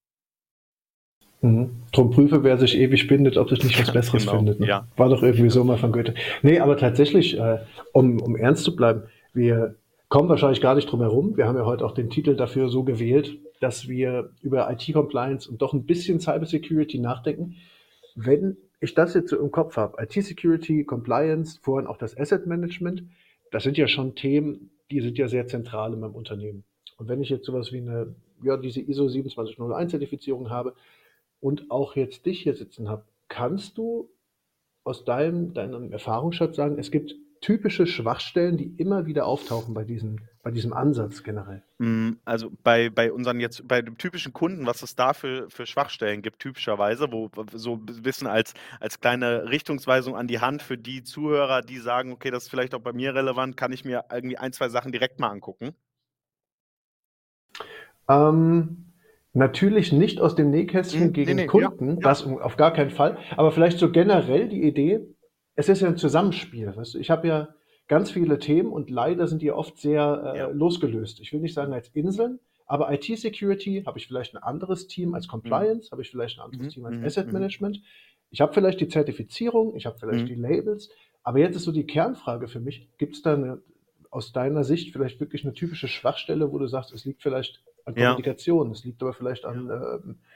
Mhm. Drum prüfe, wer sich ewig bindet, ob sich nicht was Ganz Besseres genau, findet. Ne? ja. War doch irgendwie so mal von Goethe. Nee, aber tatsächlich, äh, um, um ernst zu bleiben, wir kommen wahrscheinlich gar nicht drum herum. Wir haben ja heute auch den Titel dafür so gewählt, dass wir über I T-Compliance und doch ein bisschen Cybersecurity nachdenken. Wenn ich das jetzt so im Kopf habe, I T-Security, Compliance, vorhin auch das Asset Management, das sind ja schon Themen, die sind ja sehr zentral in meinem Unternehmen. Und wenn ich jetzt sowas wie eine, ja, diese I S O siebenundzwanzig null eins Zertifizierung habe, und auch jetzt dich hier sitzen habe, kannst du aus deinem, deinem Erfahrungsschatz sagen, es gibt typische Schwachstellen, die immer wieder auftauchen bei diesem, bei diesem Ansatz generell? Hm, also bei bei unseren jetzt bei dem typischen Kunden, was es da für für Schwachstellen gibt typischerweise, wo w so 'n bisschen als als kleine Richtungsweisung an die Hand für die Zuhörer, die sagen: „Okay, das ist vielleicht auch bei mir relevant, kann ich mir irgendwie ein, zwei Sachen direkt mal angucken?“ Ähm, natürlich nicht aus dem Mhm. Nähkästchen Ne, gegen ne, ja, Kunden, ja. das auf gar keinen Fall, aber vielleicht so generell die Idee, es ist ja ein Zusammenspiel. Weißt du? Ich habe ja ganz viele Themen und leider sind die oft sehr Ja. äh, losgelöst. Ich will nicht sagen Mhm. als Inseln, aber I T-Security habe ich vielleicht ein anderes Team als Mhm. Compliance, habe ich vielleicht ein anderes Mhm. Team als Mhm. Asset Mhm. Management. Ich habe vielleicht die Zertifizierung, ich habe vielleicht Mhm. die Labels, aber jetzt ist so die Kernfrage für mich, gibt es da eine, aus deiner Sicht vielleicht wirklich eine typische Schwachstelle, wo du sagst, es liegt vielleicht an Ja. Kommunikation, es liegt aber vielleicht an, ähm,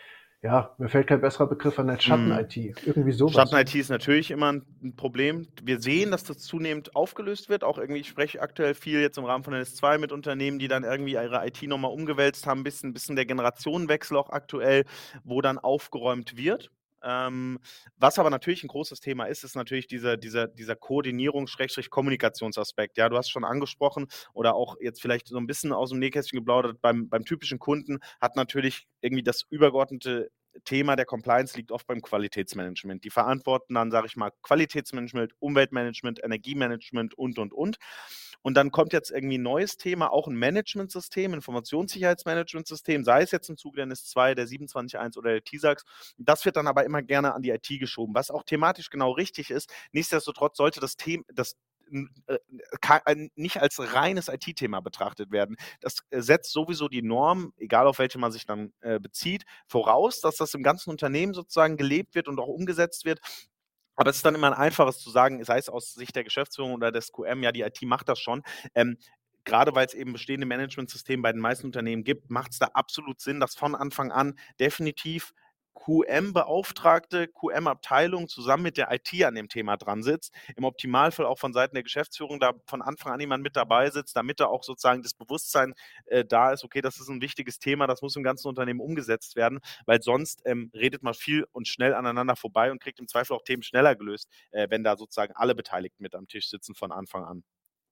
ja, mir fällt kein besserer Begriff an als Schatten-I T. Irgendwie sowas. Schatten-I T ist natürlich immer ein Problem. Wir sehen, dass das zunehmend aufgelöst wird. Auch irgendwie, ich spreche aktuell viel jetzt im Rahmen von N S zwei mit Unternehmen, die dann irgendwie ihre I T nochmal umgewälzt haben, ein bisschen, bisschen der Generationenwechsel auch aktuell, wo dann aufgeräumt wird. Ähm, was aber natürlich ein großes Thema ist, ist natürlich dieser, dieser, dieser Koordinierungs-Kommunikationsaspekt. Ja, du hast schon angesprochen oder auch jetzt vielleicht so ein bisschen aus dem Nähkästchen geplaudert, beim, beim typischen Kunden hat natürlich irgendwie das übergeordnete Thema der Compliance liegt oft beim Qualitätsmanagement. Die verantworten dann, sage ich mal, Qualitätsmanagement, Umweltmanagement, Energiemanagement und, und, und. Und dann kommt jetzt irgendwie ein neues Thema, auch ein Managementsystem, Informationssicherheitsmanagementsystem, sei es jetzt im Zuge der N I S zwei, der siebenundzwanzig Punkt eins oder der T I SAX. Das wird dann aber immer gerne an die I T geschoben, was auch thematisch genau richtig ist. Nichtsdestotrotz sollte das Thema, das nicht als reines I T-Thema betrachtet werden. Das setzt sowieso die Norm, egal auf welche man sich dann äh, bezieht, voraus, dass das im ganzen Unternehmen sozusagen gelebt wird und auch umgesetzt wird. Aber es ist dann immer ein einfaches zu sagen, sei es aus Sicht der Geschäftsführung oder des Q M, ja, die I T macht das schon. Ähm, Gerade weil es eben bestehende Managementsysteme bei den meisten Unternehmen gibt, macht es da absolut Sinn, dass von Anfang an definitiv Q M-Beauftragte, Q M-Abteilung zusammen mit der I T an dem Thema dran sitzt. Im Optimalfall auch von Seiten der Geschäftsführung da von Anfang an jemand mit dabei sitzt, damit da auch sozusagen das Bewusstsein äh, da ist, okay, das ist ein wichtiges Thema, das muss im ganzen Unternehmen umgesetzt werden, weil sonst ähm, redet man viel und schnell aneinander vorbei und kriegt im Zweifel auch Themen schneller gelöst, äh, wenn da sozusagen alle Beteiligten mit am Tisch sitzen von Anfang an.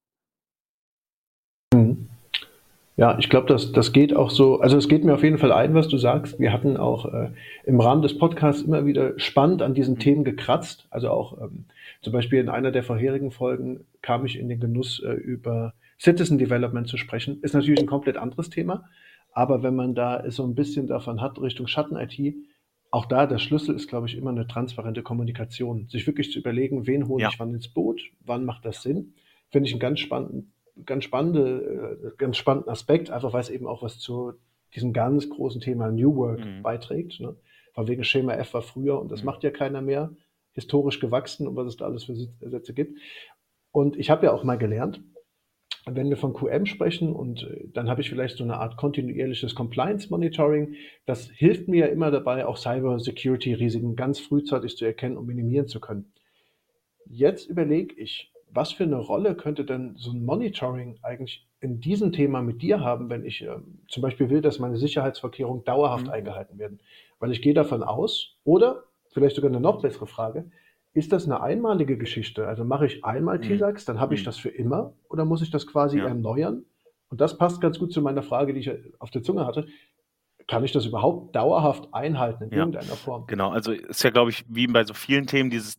Mhm. Ja, ich glaube, das, das geht auch so. Also es geht mir auf jeden Fall ein, was du sagst. Wir hatten auch äh, im Rahmen des Podcasts immer wieder spannend an diesen Mhm. Themen gekratzt. Also auch ähm, zum Beispiel in einer der vorherigen Folgen kam ich in den Genuss, äh, über Citizen Development zu sprechen. Ist natürlich ein komplett anderes Thema, aber wenn man da so ein bisschen davon hat Richtung Schatten-I T, auch da der Schlüssel ist, glaube ich, immer eine transparente Kommunikation. Sich wirklich zu überlegen, wen hole Ja. ich wann ins Boot, wann macht das Sinn, finde ich einen ganz spannenden ganz spannende, äh, ganz spannenden Aspekt, einfach weil es eben auch was zu diesem ganz großen Thema New Work Mhm. beiträgt. Ne? Von wegen Schema F war früher und das Mhm. macht ja keiner mehr, historisch gewachsen und was es da alles für Sätze gibt. Und ich habe ja auch mal gelernt, wenn wir von Q M sprechen und äh, dann habe ich vielleicht so eine Art kontinuierliches Compliance Monitoring, das hilft mir ja immer dabei, auch Cyber Security Risiken ganz frühzeitig zu erkennen und minimieren zu können. Jetzt überlege ich, was für eine Rolle könnte denn so ein Monitoring eigentlich in diesem Thema mit dir haben, wenn ich ähm, zum Beispiel will, dass meine Sicherheitsvorkehrungen dauerhaft Mhm. eingehalten werden? Weil ich gehe davon aus, oder vielleicht sogar eine noch bessere Frage, ist das eine einmalige Geschichte? Also mache ich einmal Mhm. T SAX, dann habe ich Mhm. das für immer, oder muss ich das quasi Ja. erneuern? Und das passt ganz gut zu meiner Frage, die ich auf der Zunge hatte. Kann ich das überhaupt dauerhaft einhalten in Ja, irgendeiner Form? genau. Also ist ja, glaube ich, wie bei so vielen Themen dieses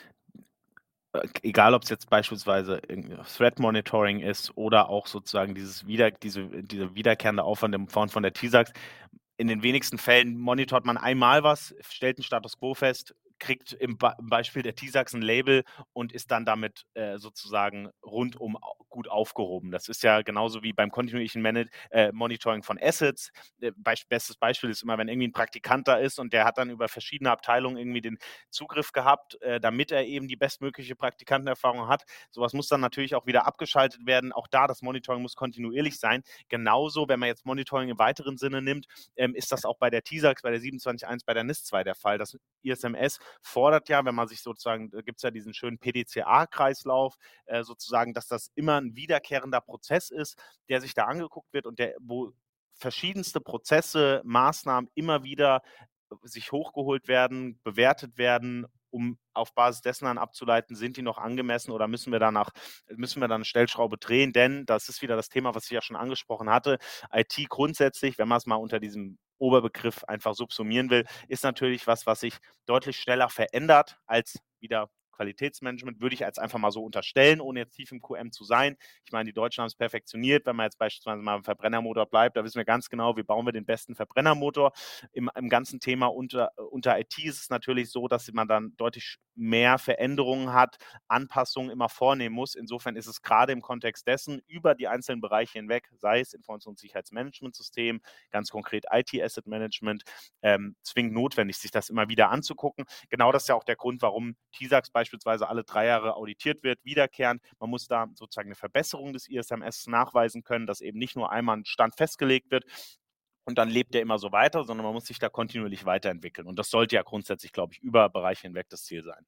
äh, egal ob es jetzt beispielsweise irgendwie Threat Monitoring ist oder auch sozusagen dieses wieder, diese, diese wiederkehrende Aufwand im Form von der T SAX. In den wenigsten Fällen monitort man einmal was, stellt einen Status quo fest, kriegt im, Ba- im Beispiel der T SAX ein Label und ist dann damit äh, sozusagen rundum au- gut aufgehoben. Das ist ja genauso wie beim kontinuierlichen Manage äh, Monitoring von Assets. Äh, Beisp bestes Beispiel ist immer, wenn irgendwie ein Praktikant da ist und der hat dann über verschiedene Abteilungen irgendwie den Zugriff gehabt, äh, damit er eben die bestmögliche Praktikantenerfahrung hat. Sowas muss dann natürlich auch wieder abgeschaltet werden. Auch da, das Monitoring muss kontinuierlich sein. Genauso, wenn man jetzt Monitoring im weiteren Sinne nimmt, ähm, ist das auch bei der T SAX, bei der siebenundzwanzig Punkt eins, bei der N I S zwei der Fall. Das I S M S fordert ja, wenn man sich sozusagen, da gibt es ja diesen schönen P D C A-Kreislauf, äh, sozusagen, dass das immer ein wiederkehrender Prozess ist, der sich da angeguckt wird und der, wo verschiedenste Prozesse, Maßnahmen immer wieder sich hochgeholt werden, bewertet werden, um auf Basis dessen dann abzuleiten, sind die noch angemessen oder müssen wir danach, müssen wir dann eine Stellschraube drehen, denn das ist wieder das Thema, was ich ja schon angesprochen hatte. I T grundsätzlich, wenn man es mal unter diesem Oberbegriff einfach subsumieren will, ist natürlich was, was sich deutlich schneller verändert als wieder Qualitätsmanagement, würde ich jetzt einfach mal so unterstellen, ohne jetzt tief im Q M zu sein. Ich meine, die Deutschen haben es perfektioniert. Wenn man jetzt beispielsweise mal im Verbrennermotor bleibt, da wissen wir ganz genau, wie bauen wir den besten Verbrennermotor. Im, im ganzen Thema unter, unter I T ist es natürlich so, dass man dann deutlich mehr Veränderungen hat, Anpassungen immer vornehmen muss. Insofern ist es gerade im Kontext dessen über die einzelnen Bereiche hinweg, sei es Informationssicherheitsmanagementsystem, ganz konkret I T Asset Management, ähm, zwingend notwendig, sich das immer wieder anzugucken. Genau das ist ja auch der Grund, warum T SAX beispielsweise alle drei Jahre auditiert wird, wiederkehrend. Man muss da sozusagen eine Verbesserung des I S M S nachweisen können, dass eben nicht nur einmal ein Stand festgelegt wird, und dann lebt der immer so weiter, sondern man muss sich da kontinuierlich weiterentwickeln. Und das sollte ja grundsätzlich, glaube ich, über Bereiche hinweg das Ziel sein.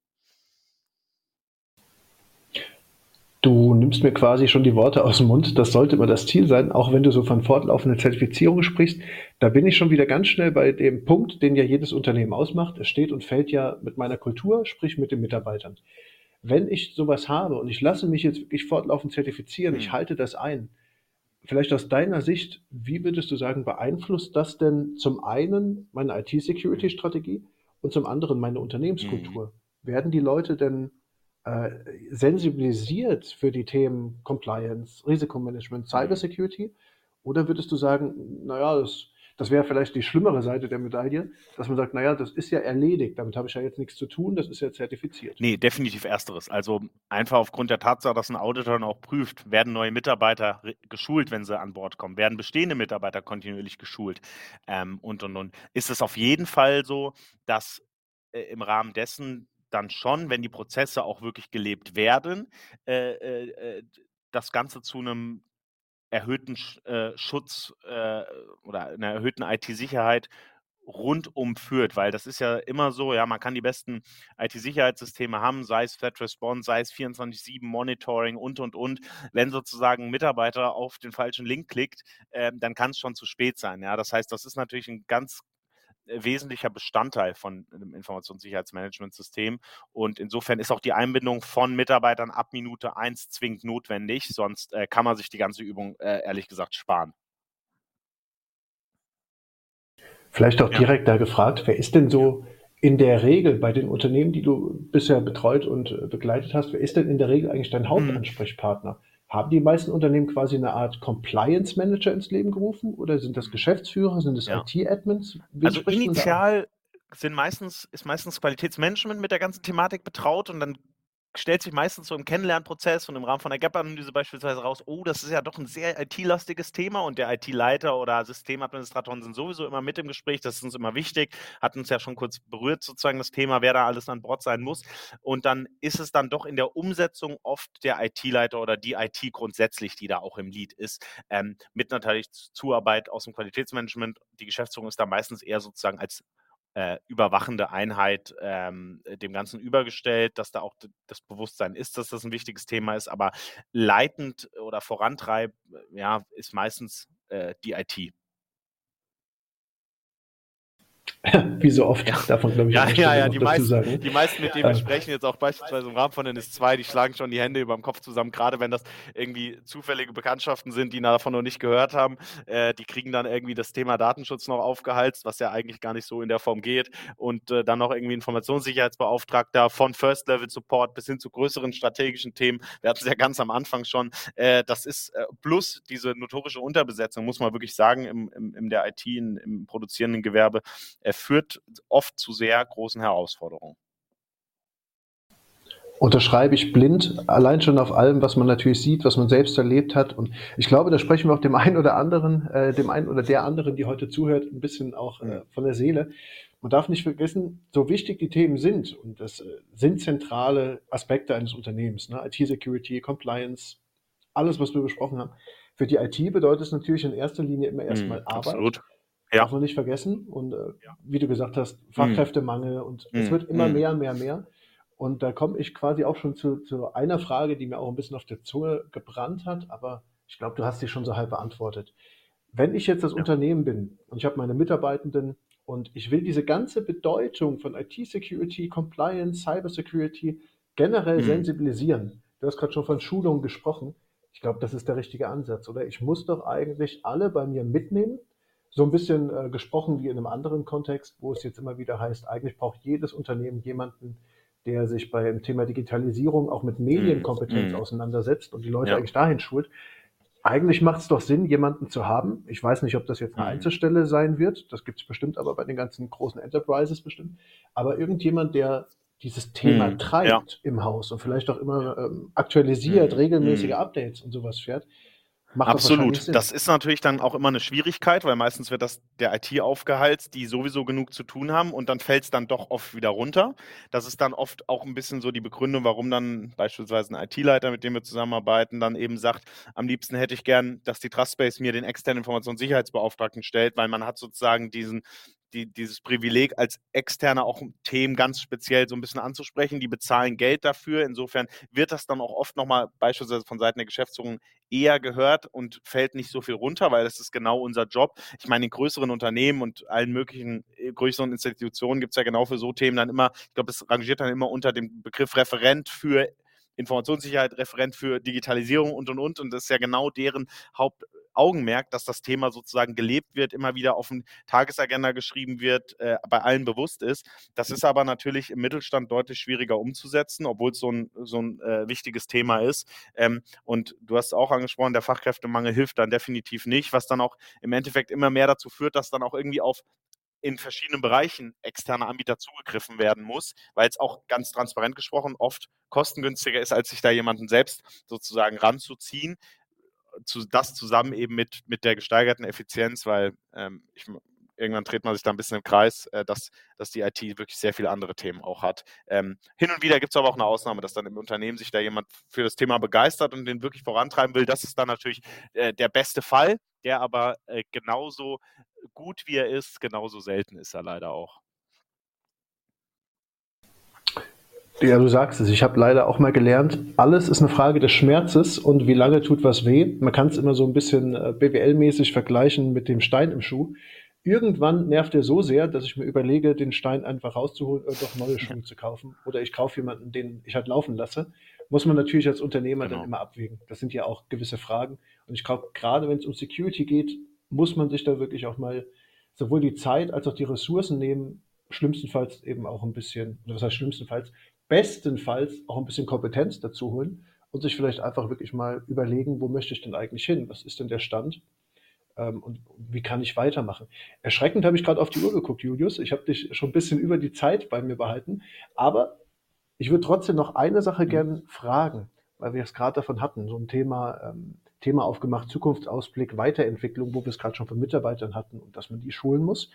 Du nimmst mir quasi schon die Worte aus dem Mund. Das sollte immer das Ziel sein, auch wenn du so von fortlaufender Zertifizierung sprichst. Da bin ich schon wieder ganz schnell bei dem Punkt, den ja jedes Unternehmen ausmacht. Es steht und fällt ja mit meiner Kultur, sprich mit den Mitarbeitern. Wenn ich sowas habe und ich lasse mich jetzt wirklich fortlaufend zertifizieren, ich Hm. halte das ein. Vielleicht aus deiner Sicht, wie würdest du sagen, beeinflusst das denn zum einen meine I T-Security-Strategie und zum anderen meine Mhm. Unternehmenskultur? Werden die Leute denn äh, sensibilisiert für die Themen Compliance, Risikomanagement, Mhm. Cybersecurity? Oder würdest du sagen, naja, das, das wäre vielleicht die schlimmere Seite der Medaille, dass man sagt, naja, das ist ja erledigt, damit habe ich ja jetzt nichts zu tun, das ist ja zertifiziert. Nee, definitiv Ersteres. Also einfach aufgrund der Tatsache, dass ein Auditor dann auch prüft, werden neue Mitarbeiter re- geschult, wenn sie an Bord kommen, werden bestehende Mitarbeiter kontinuierlich geschult ähm, und und und. Ist es auf jeden Fall so, dass äh, im Rahmen dessen dann schon, wenn die Prozesse auch wirklich gelebt werden, äh, äh, äh, das Ganze zu einem erhöhten Sch äh, Schutz äh, oder einer erhöhten I T-Sicherheit rundum führt, weil das ist ja immer so, ja, man kann die besten I T-Sicherheitssysteme haben, sei es Threat Response, sei es vierundzwanzig sieben Monitoring und, und, und. Wenn sozusagen ein Mitarbeiter auf den falschen Link klickt, ähm, dann kann es schon zu spät sein. Ja, das heißt, das ist natürlich ein ganz äh, wesentlicher Bestandteil von einem Informationssicherheitsmanagementsystem. Und insofern ist auch die Einbindung von Mitarbeitern ab Minute eins zwingend notwendig, sonst äh, kann man sich die ganze Übung äh, ehrlich gesagt sparen. Vielleicht auch Ja. direkt da gefragt, wer ist denn so in der Regel bei den Unternehmen, die du bisher betreut und äh, begleitet hast, wer ist denn in der Regel eigentlich dein Mhm. Hauptansprechpartner? Haben die meisten Unternehmen quasi eine Art Compliance Manager ins Leben gerufen oder sind das Mhm. Geschäftsführer, sind es Ja. I T-Admins? Wen Also spricht man da an? initial sind meistens, ist meistens Qualitätsmanagement mit der ganzen Thematik betraut und dann stellt sich meistens so im Kennenlernprozess und im Rahmen von der Gap-Analyse beispielsweise raus, oh, das ist ja doch ein sehr I T-lastiges Thema und der I T-Leiter oder Systemadministratoren sind sowieso immer mit im Gespräch, das ist uns immer wichtig, hat uns ja schon kurz berührt sozusagen das Thema, wer da alles an Bord sein muss und dann ist es dann doch in der Umsetzung oft der I T-Leiter oder die I T grundsätzlich, die da auch im Lead ist, ähm, mit natürlich Zuarbeit aus dem Qualitätsmanagement. Die Geschäftsführung ist da meistens eher sozusagen als äh, überwachende Einheit ähm, dem Ganzen übergestellt, dass da auch d- das Bewusstsein ist, dass das ein wichtiges Thema ist, aber leitend oder vorantreibend ja, ist meistens äh, die I T. Wie so oft, Ja, darf man, glaube ich, an ja, der ja, Stelle ja, noch die dazu meisten, sagen. die meisten, mit denen wir Äh, sprechen, jetzt auch beispielsweise im Rahmen von N S zwei, die schlagen schon die Hände über dem Kopf zusammen, gerade wenn das irgendwie zufällige Bekanntschaften sind, die davon noch nicht gehört haben. Äh, die kriegen dann irgendwie das Thema Datenschutz noch aufgehalst, was ja eigentlich gar nicht so in der Form geht. Und äh, dann noch irgendwie Informationssicherheitsbeauftragter von First-Level-Support bis hin zu größeren strategischen Themen. Wir hatten es ja ganz am Anfang schon. Äh, das ist äh, plus diese notorische Unterbesetzung, muss man wirklich sagen, im, im, in der I T, in, im produzierenden Gewerbe, äh, führt oft zu sehr großen Herausforderungen. Unterschreibe ich blind, allein schon auf allem, was man natürlich sieht, was man selbst erlebt hat. Und ich glaube, da sprechen wir auch dem einen oder anderen, äh, dem einen oder der anderen, die heute zuhört, ein bisschen auch äh, Mhm. von der Seele. Man darf nicht vergessen, so wichtig die Themen sind, und das äh, sind zentrale Aspekte eines Unternehmens, ne? I T-Security, Compliance, alles, was wir besprochen haben. Für die I T bedeutet es natürlich in erster Linie immer Mhm, erstmal Arbeit, absolut. Ja. darf man nicht vergessen. Und äh, wie du gesagt hast, Mhm. Fachkräftemangel und es Mhm. wird immer Mhm. mehr, mehr, mehr. Und da komme ich quasi auch schon zu, zu einer Frage, die mir auch ein bisschen auf der Zunge gebrannt hat, aber ich glaube, du hast sie schon so halb beantwortet. Wenn ich jetzt das Ja. Unternehmen bin und ich habe meine Mitarbeitenden und ich will diese ganze Bedeutung von I T-Security, Compliance, Cybersecurity generell Mhm. sensibilisieren. Du hast gerade schon von Schulungen gesprochen. Ich glaube, das ist der richtige Ansatz, oder? Ich muss doch eigentlich alle bei mir mitnehmen. So ein bisschen äh, gesprochen wie in einem anderen Kontext, wo es jetzt immer wieder heißt, eigentlich braucht jedes Unternehmen jemanden, der sich beim Thema Digitalisierung auch mit Mhm. Medienkompetenz Mhm. auseinandersetzt und die Leute Ja. eigentlich dahin schult. Eigentlich macht es doch Sinn, jemanden zu haben. Ich weiß nicht, ob das jetzt eine Mhm. Einzelstelle sein wird. Das gibt es bestimmt, aber bei den ganzen großen Enterprises bestimmt. Aber irgendjemand, der dieses Thema Mhm. Ja. treibt im Haus und vielleicht auch immer ähm, aktualisiert, Mhm. regelmäßige Mhm. Updates und sowas fährt. Macht doch wahrscheinlich Absolut. Sinn. Das ist natürlich dann auch immer eine Schwierigkeit, weil meistens wird das der I T aufgehalst, die sowieso genug zu tun haben und dann fällt es dann doch oft wieder runter. Das ist dann oft auch ein bisschen so die Begründung, warum dann beispielsweise ein I T-Leiter, mit dem wir zusammenarbeiten, dann eben sagt, am liebsten hätte ich gern, dass die Trustbase mir den externen Informationssicherheitsbeauftragten stellt, weil man hat sozusagen diesen die, dieses Privileg als Externer auch Themen ganz speziell so ein bisschen anzusprechen. Die bezahlen Geld dafür. Insofern wird das dann auch oft nochmal beispielsweise von Seiten der Geschäftsführung eher gehört und fällt nicht so viel runter, weil das ist genau unser Job. Ich meine, in größeren Unternehmen und allen möglichen größeren Institutionen gibt es ja genau für so Themen dann immer, ich glaube, es rangiert dann immer unter dem Begriff Referent für Informationssicherheit, Referent für Digitalisierung und, und, und. Und das ist ja genau deren Hauptaugenmerk, dass das Thema sozusagen gelebt wird, immer wieder auf den Tagesagenda geschrieben wird, äh, bei allen bewusst ist. Das ist aber natürlich im Mittelstand deutlich schwieriger umzusetzen, obwohl es so ein, so ein äh, wichtiges Thema ist. Ähm, und du hast auch angesprochen, der Fachkräftemangel hilft dann definitiv nicht, was dann auch im Endeffekt immer mehr dazu führt, dass dann auch irgendwie auf in verschiedenen Bereichen externe Anbieter zugegriffen werden muss, weil es auch ganz transparent gesprochen oft kostengünstiger ist, als sich da jemanden selbst sozusagen ranzuziehen. Zu, das zusammen eben mit, mit der gesteigerten Effizienz, weil ähm, ich, irgendwann dreht man sich da ein bisschen im Kreis, äh, dass, dass die I T wirklich sehr viele andere Themen auch hat. Ähm, hin und wieder gibt es aber auch eine Ausnahme, dass dann im Unternehmen sich da jemand für das Thema begeistert und den wirklich vorantreiben will. Das ist dann natürlich äh, der beste Fall, der aber äh, genauso gut wie er ist, genauso selten ist er leider auch. Ja, du sagst es. Ich habe leider auch mal gelernt, alles ist eine Frage des Schmerzes und wie lange tut was weh. Man kann es immer so ein bisschen äh, B W L-mäßig vergleichen mit dem Stein im Schuh. Irgendwann nervt er so sehr, dass ich mir überlege, den Stein einfach rauszuholen und doch neue Ja, Schuhe zu kaufen. Oder ich kaufe jemanden, den ich halt laufen lasse. Muss man natürlich als Unternehmer dann genau. immer abwägen. Das sind ja auch gewisse Fragen. Und ich glaube, gerade wenn es um Security geht, muss man sich da wirklich auch mal sowohl die Zeit als auch die Ressourcen nehmen, schlimmstenfalls eben auch ein bisschen, oder was heißt schlimmstenfalls, bestenfalls auch ein bisschen Kompetenz dazu holen und sich vielleicht einfach wirklich mal überlegen, wo möchte ich denn eigentlich hin? Was ist denn der Stand? Ähm, und wie kann ich weitermachen? Erschreckend habe ich gerade auf die Uhr geguckt, Julius. Ich habe dich schon ein bisschen über die Zeit bei mir behalten, aber ich würde trotzdem noch eine Sache Mhm. gern fragen, weil wir es gerade davon hatten, so ein Thema, ähm, Thema aufgemacht, Zukunftsausblick, Weiterentwicklung, wo wir es gerade schon von Mitarbeitern hatten und dass man die schulen muss.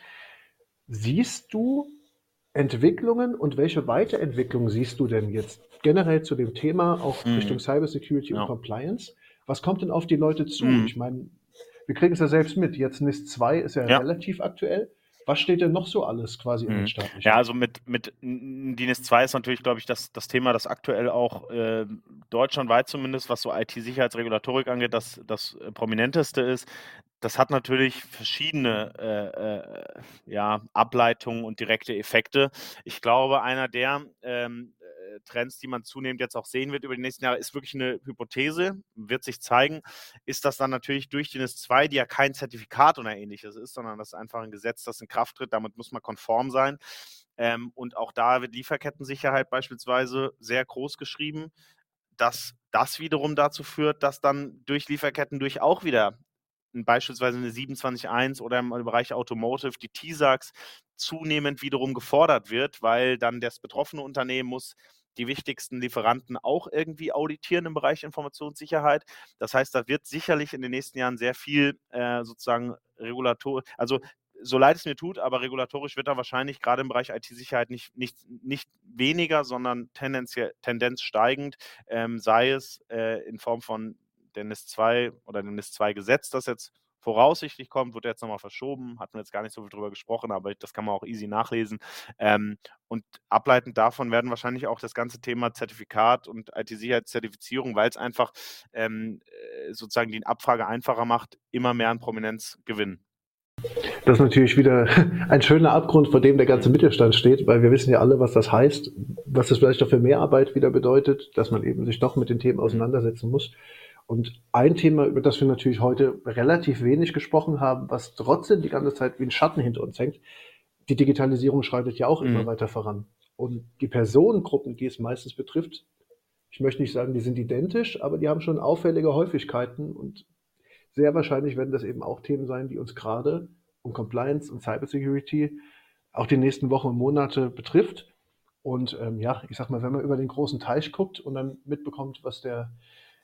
Siehst du Entwicklungen und welche Weiterentwicklung siehst du denn jetzt generell zu dem Thema, auch Richtung Mhm. Cybersecurity und Ja. Compliance? Was kommt denn auf die Leute zu? Mhm. Ich meine, wir kriegen es ja selbst mit. Jetzt NIS zwei ist ja Ja. relativ aktuell. Was steht denn noch so alles quasi in den Mhm. Ja, Startlöchern? also mit, mit N I N S zwei ist natürlich, glaube ich, das, das Thema, das aktuell auch äh, deutschlandweit zumindest, was so I T-Sicherheitsregulatorik angeht, das, das äh, prominenteste ist. Das hat natürlich verschiedene äh, äh, ja, Ableitungen und direkte Effekte. Ich glaube, einer der ähm, äh, Trends, die man zunehmend jetzt auch sehen wird über die nächsten Jahre, ist wirklich eine Hypothese, wird sich zeigen, ist das dann natürlich durch die N I S zwei, die ja kein Zertifikat oder ähnliches ist, sondern das ist einfach ein Gesetz, das in Kraft tritt, damit muss man konform sein. Ähm, und auch da wird Lieferkettensicherheit beispielsweise sehr groß geschrieben, dass das wiederum dazu führt, dass dann durch Lieferketten durch auch wieder beispielsweise eine siebenundzwanzig Punkt eins oder im Bereich Automotive die T SACs zunehmend wiederum gefordert wird, weil dann das betroffene Unternehmen muss die wichtigsten Lieferanten auch irgendwie auditieren im Bereich Informationssicherheit. Das heißt, da wird sicherlich in den nächsten Jahren sehr viel äh, sozusagen Regulator, also so leid es mir tut, aber regulatorisch wird da wahrscheinlich gerade im Bereich I T-Sicherheit nicht, nicht, nicht weniger, sondern tendenziell, Tendenz steigend, ähm, sei es äh, in Form von der N I S zwei oder dem N I S zwei Gesetz, das jetzt voraussichtlich kommt, wird jetzt nochmal verschoben, hatten wir jetzt gar nicht so viel drüber gesprochen, aber das kann man auch easy nachlesen. Ähm, und ableitend davon werden wahrscheinlich auch das ganze Thema Zertifikat und I T-Sicherheitszertifizierung, weil es einfach ähm, sozusagen die Abfrage einfacher macht, immer mehr an Prominenz gewinnen. Das ist natürlich wieder ein schöner Abgrund, vor dem der ganze Mhm. Mittelstand steht, weil wir wissen ja alle, was das heißt, was das vielleicht auch für Mehrarbeit wieder bedeutet, dass man eben sich doch mit den Themen Mhm. auseinandersetzen muss. Und ein Thema, über das wir natürlich heute relativ wenig gesprochen haben, was trotzdem die ganze Zeit wie ein Schatten hinter uns hängt, die Digitalisierung schreitet ja auch immer Mhm. weiter voran. Und die Personengruppen, die es meistens betrifft, ich möchte nicht sagen, die sind identisch, aber die haben schon auffällige Häufigkeiten und sehr wahrscheinlich werden das eben auch Themen sein, die uns gerade um Compliance und Cybersecurity auch die nächsten Wochen und Monate betrifft. Und ähm, ja, ich sag mal, wenn man über den großen Teich guckt und dann mitbekommt, was der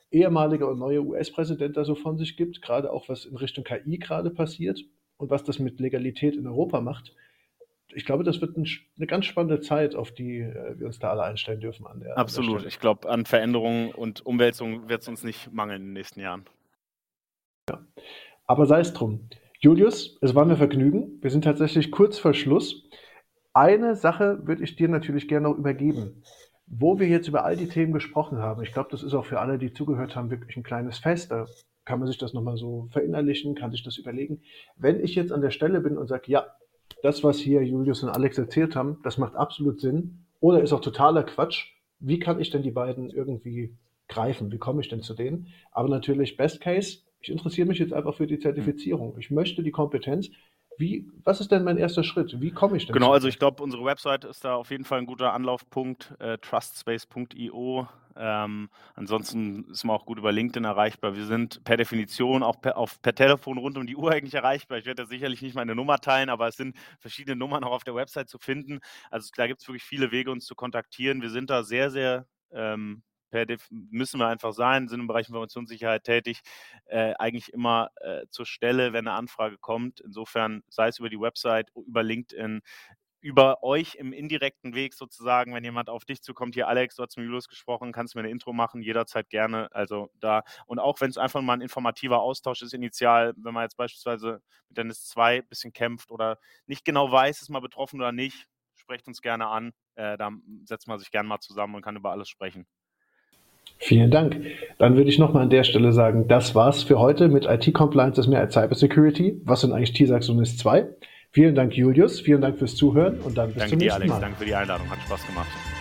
ehemalige und neue U S-Präsident da so von sich gibt, gerade auch was in Richtung K I gerade passiert und was das mit Legalität in Europa macht. Ich glaube, das wird ein, eine ganz spannende Zeit, auf die äh, wir uns da alle einstellen dürfen an der, Absolut. an der Stelle. Ich glaube, an Veränderungen und Umwälzungen wird es uns nicht mangeln in den nächsten Jahren. Ja. Aber sei es drum. Julius, es war mir Vergnügen. Wir sind tatsächlich kurz vor Schluss. Eine Sache würde ich dir natürlich gerne noch übergeben. Wo wir jetzt über all die Themen gesprochen haben, ich glaube, das ist auch für alle, die zugehört haben, wirklich ein kleines Fest. Da kann man sich das nochmal so verinnerlichen, kann sich das überlegen. Wenn ich jetzt an der Stelle bin und sage, ja, das, was hier Julius und Alex erzählt haben, das macht absolut Sinn oder ist auch totaler Quatsch, wie kann ich denn die beiden irgendwie greifen? Wie komme ich denn zu denen? Aber natürlich, Best Case, ich interessiere mich jetzt einfach für die Zertifizierung. Ich möchte die Kompetenz. Wie, was ist denn mein erster Schritt? Wie komme ich denn Genau, zu also ich glaube, unsere Website ist da auf jeden Fall ein guter Anlaufpunkt, äh, trustspace punkt io. Ähm, ansonsten ist man auch gut über LinkedIn erreichbar. Wir sind per Definition auch per, auf, per Telefon rund um die Uhr eigentlich erreichbar. Ich werde da sicherlich nicht meine Nummer teilen, aber es sind verschiedene Nummern auch auf der Website zu finden. Also da gibt es wirklich viele Wege, uns zu kontaktieren. Wir sind da sehr, sehr ähm, per Def müssen wir einfach sein, sind im Bereich Informationssicherheit tätig, äh, eigentlich immer äh, zur Stelle, wenn eine Anfrage kommt. Insofern sei es über die Website, über LinkedIn, über euch im indirekten Weg sozusagen, wenn jemand auf dich zukommt, hier Alex, du hast mit Julius gesprochen, kannst du mir eine Intro machen, jederzeit gerne, also da, und auch wenn es einfach mal ein informativer Austausch ist, initial, wenn man jetzt beispielsweise mit N S zwei ein bisschen kämpft oder nicht genau weiß, ist man betroffen oder nicht, sprecht uns gerne an, äh, da setzt man sich gerne mal zusammen und kann über alles sprechen. Vielen Dank. Dann würde ich nochmal an der Stelle sagen, das war's für heute mit I T-Compliance ist mehr als Cybersecurity. Was sind eigentlich T S A X und N I S zwei? Vielen Dank, Julius. Vielen Dank fürs Zuhören und dann bis Danke zum dir, nächsten Alex. Mal. Danke für die Einladung. Hat Spaß gemacht.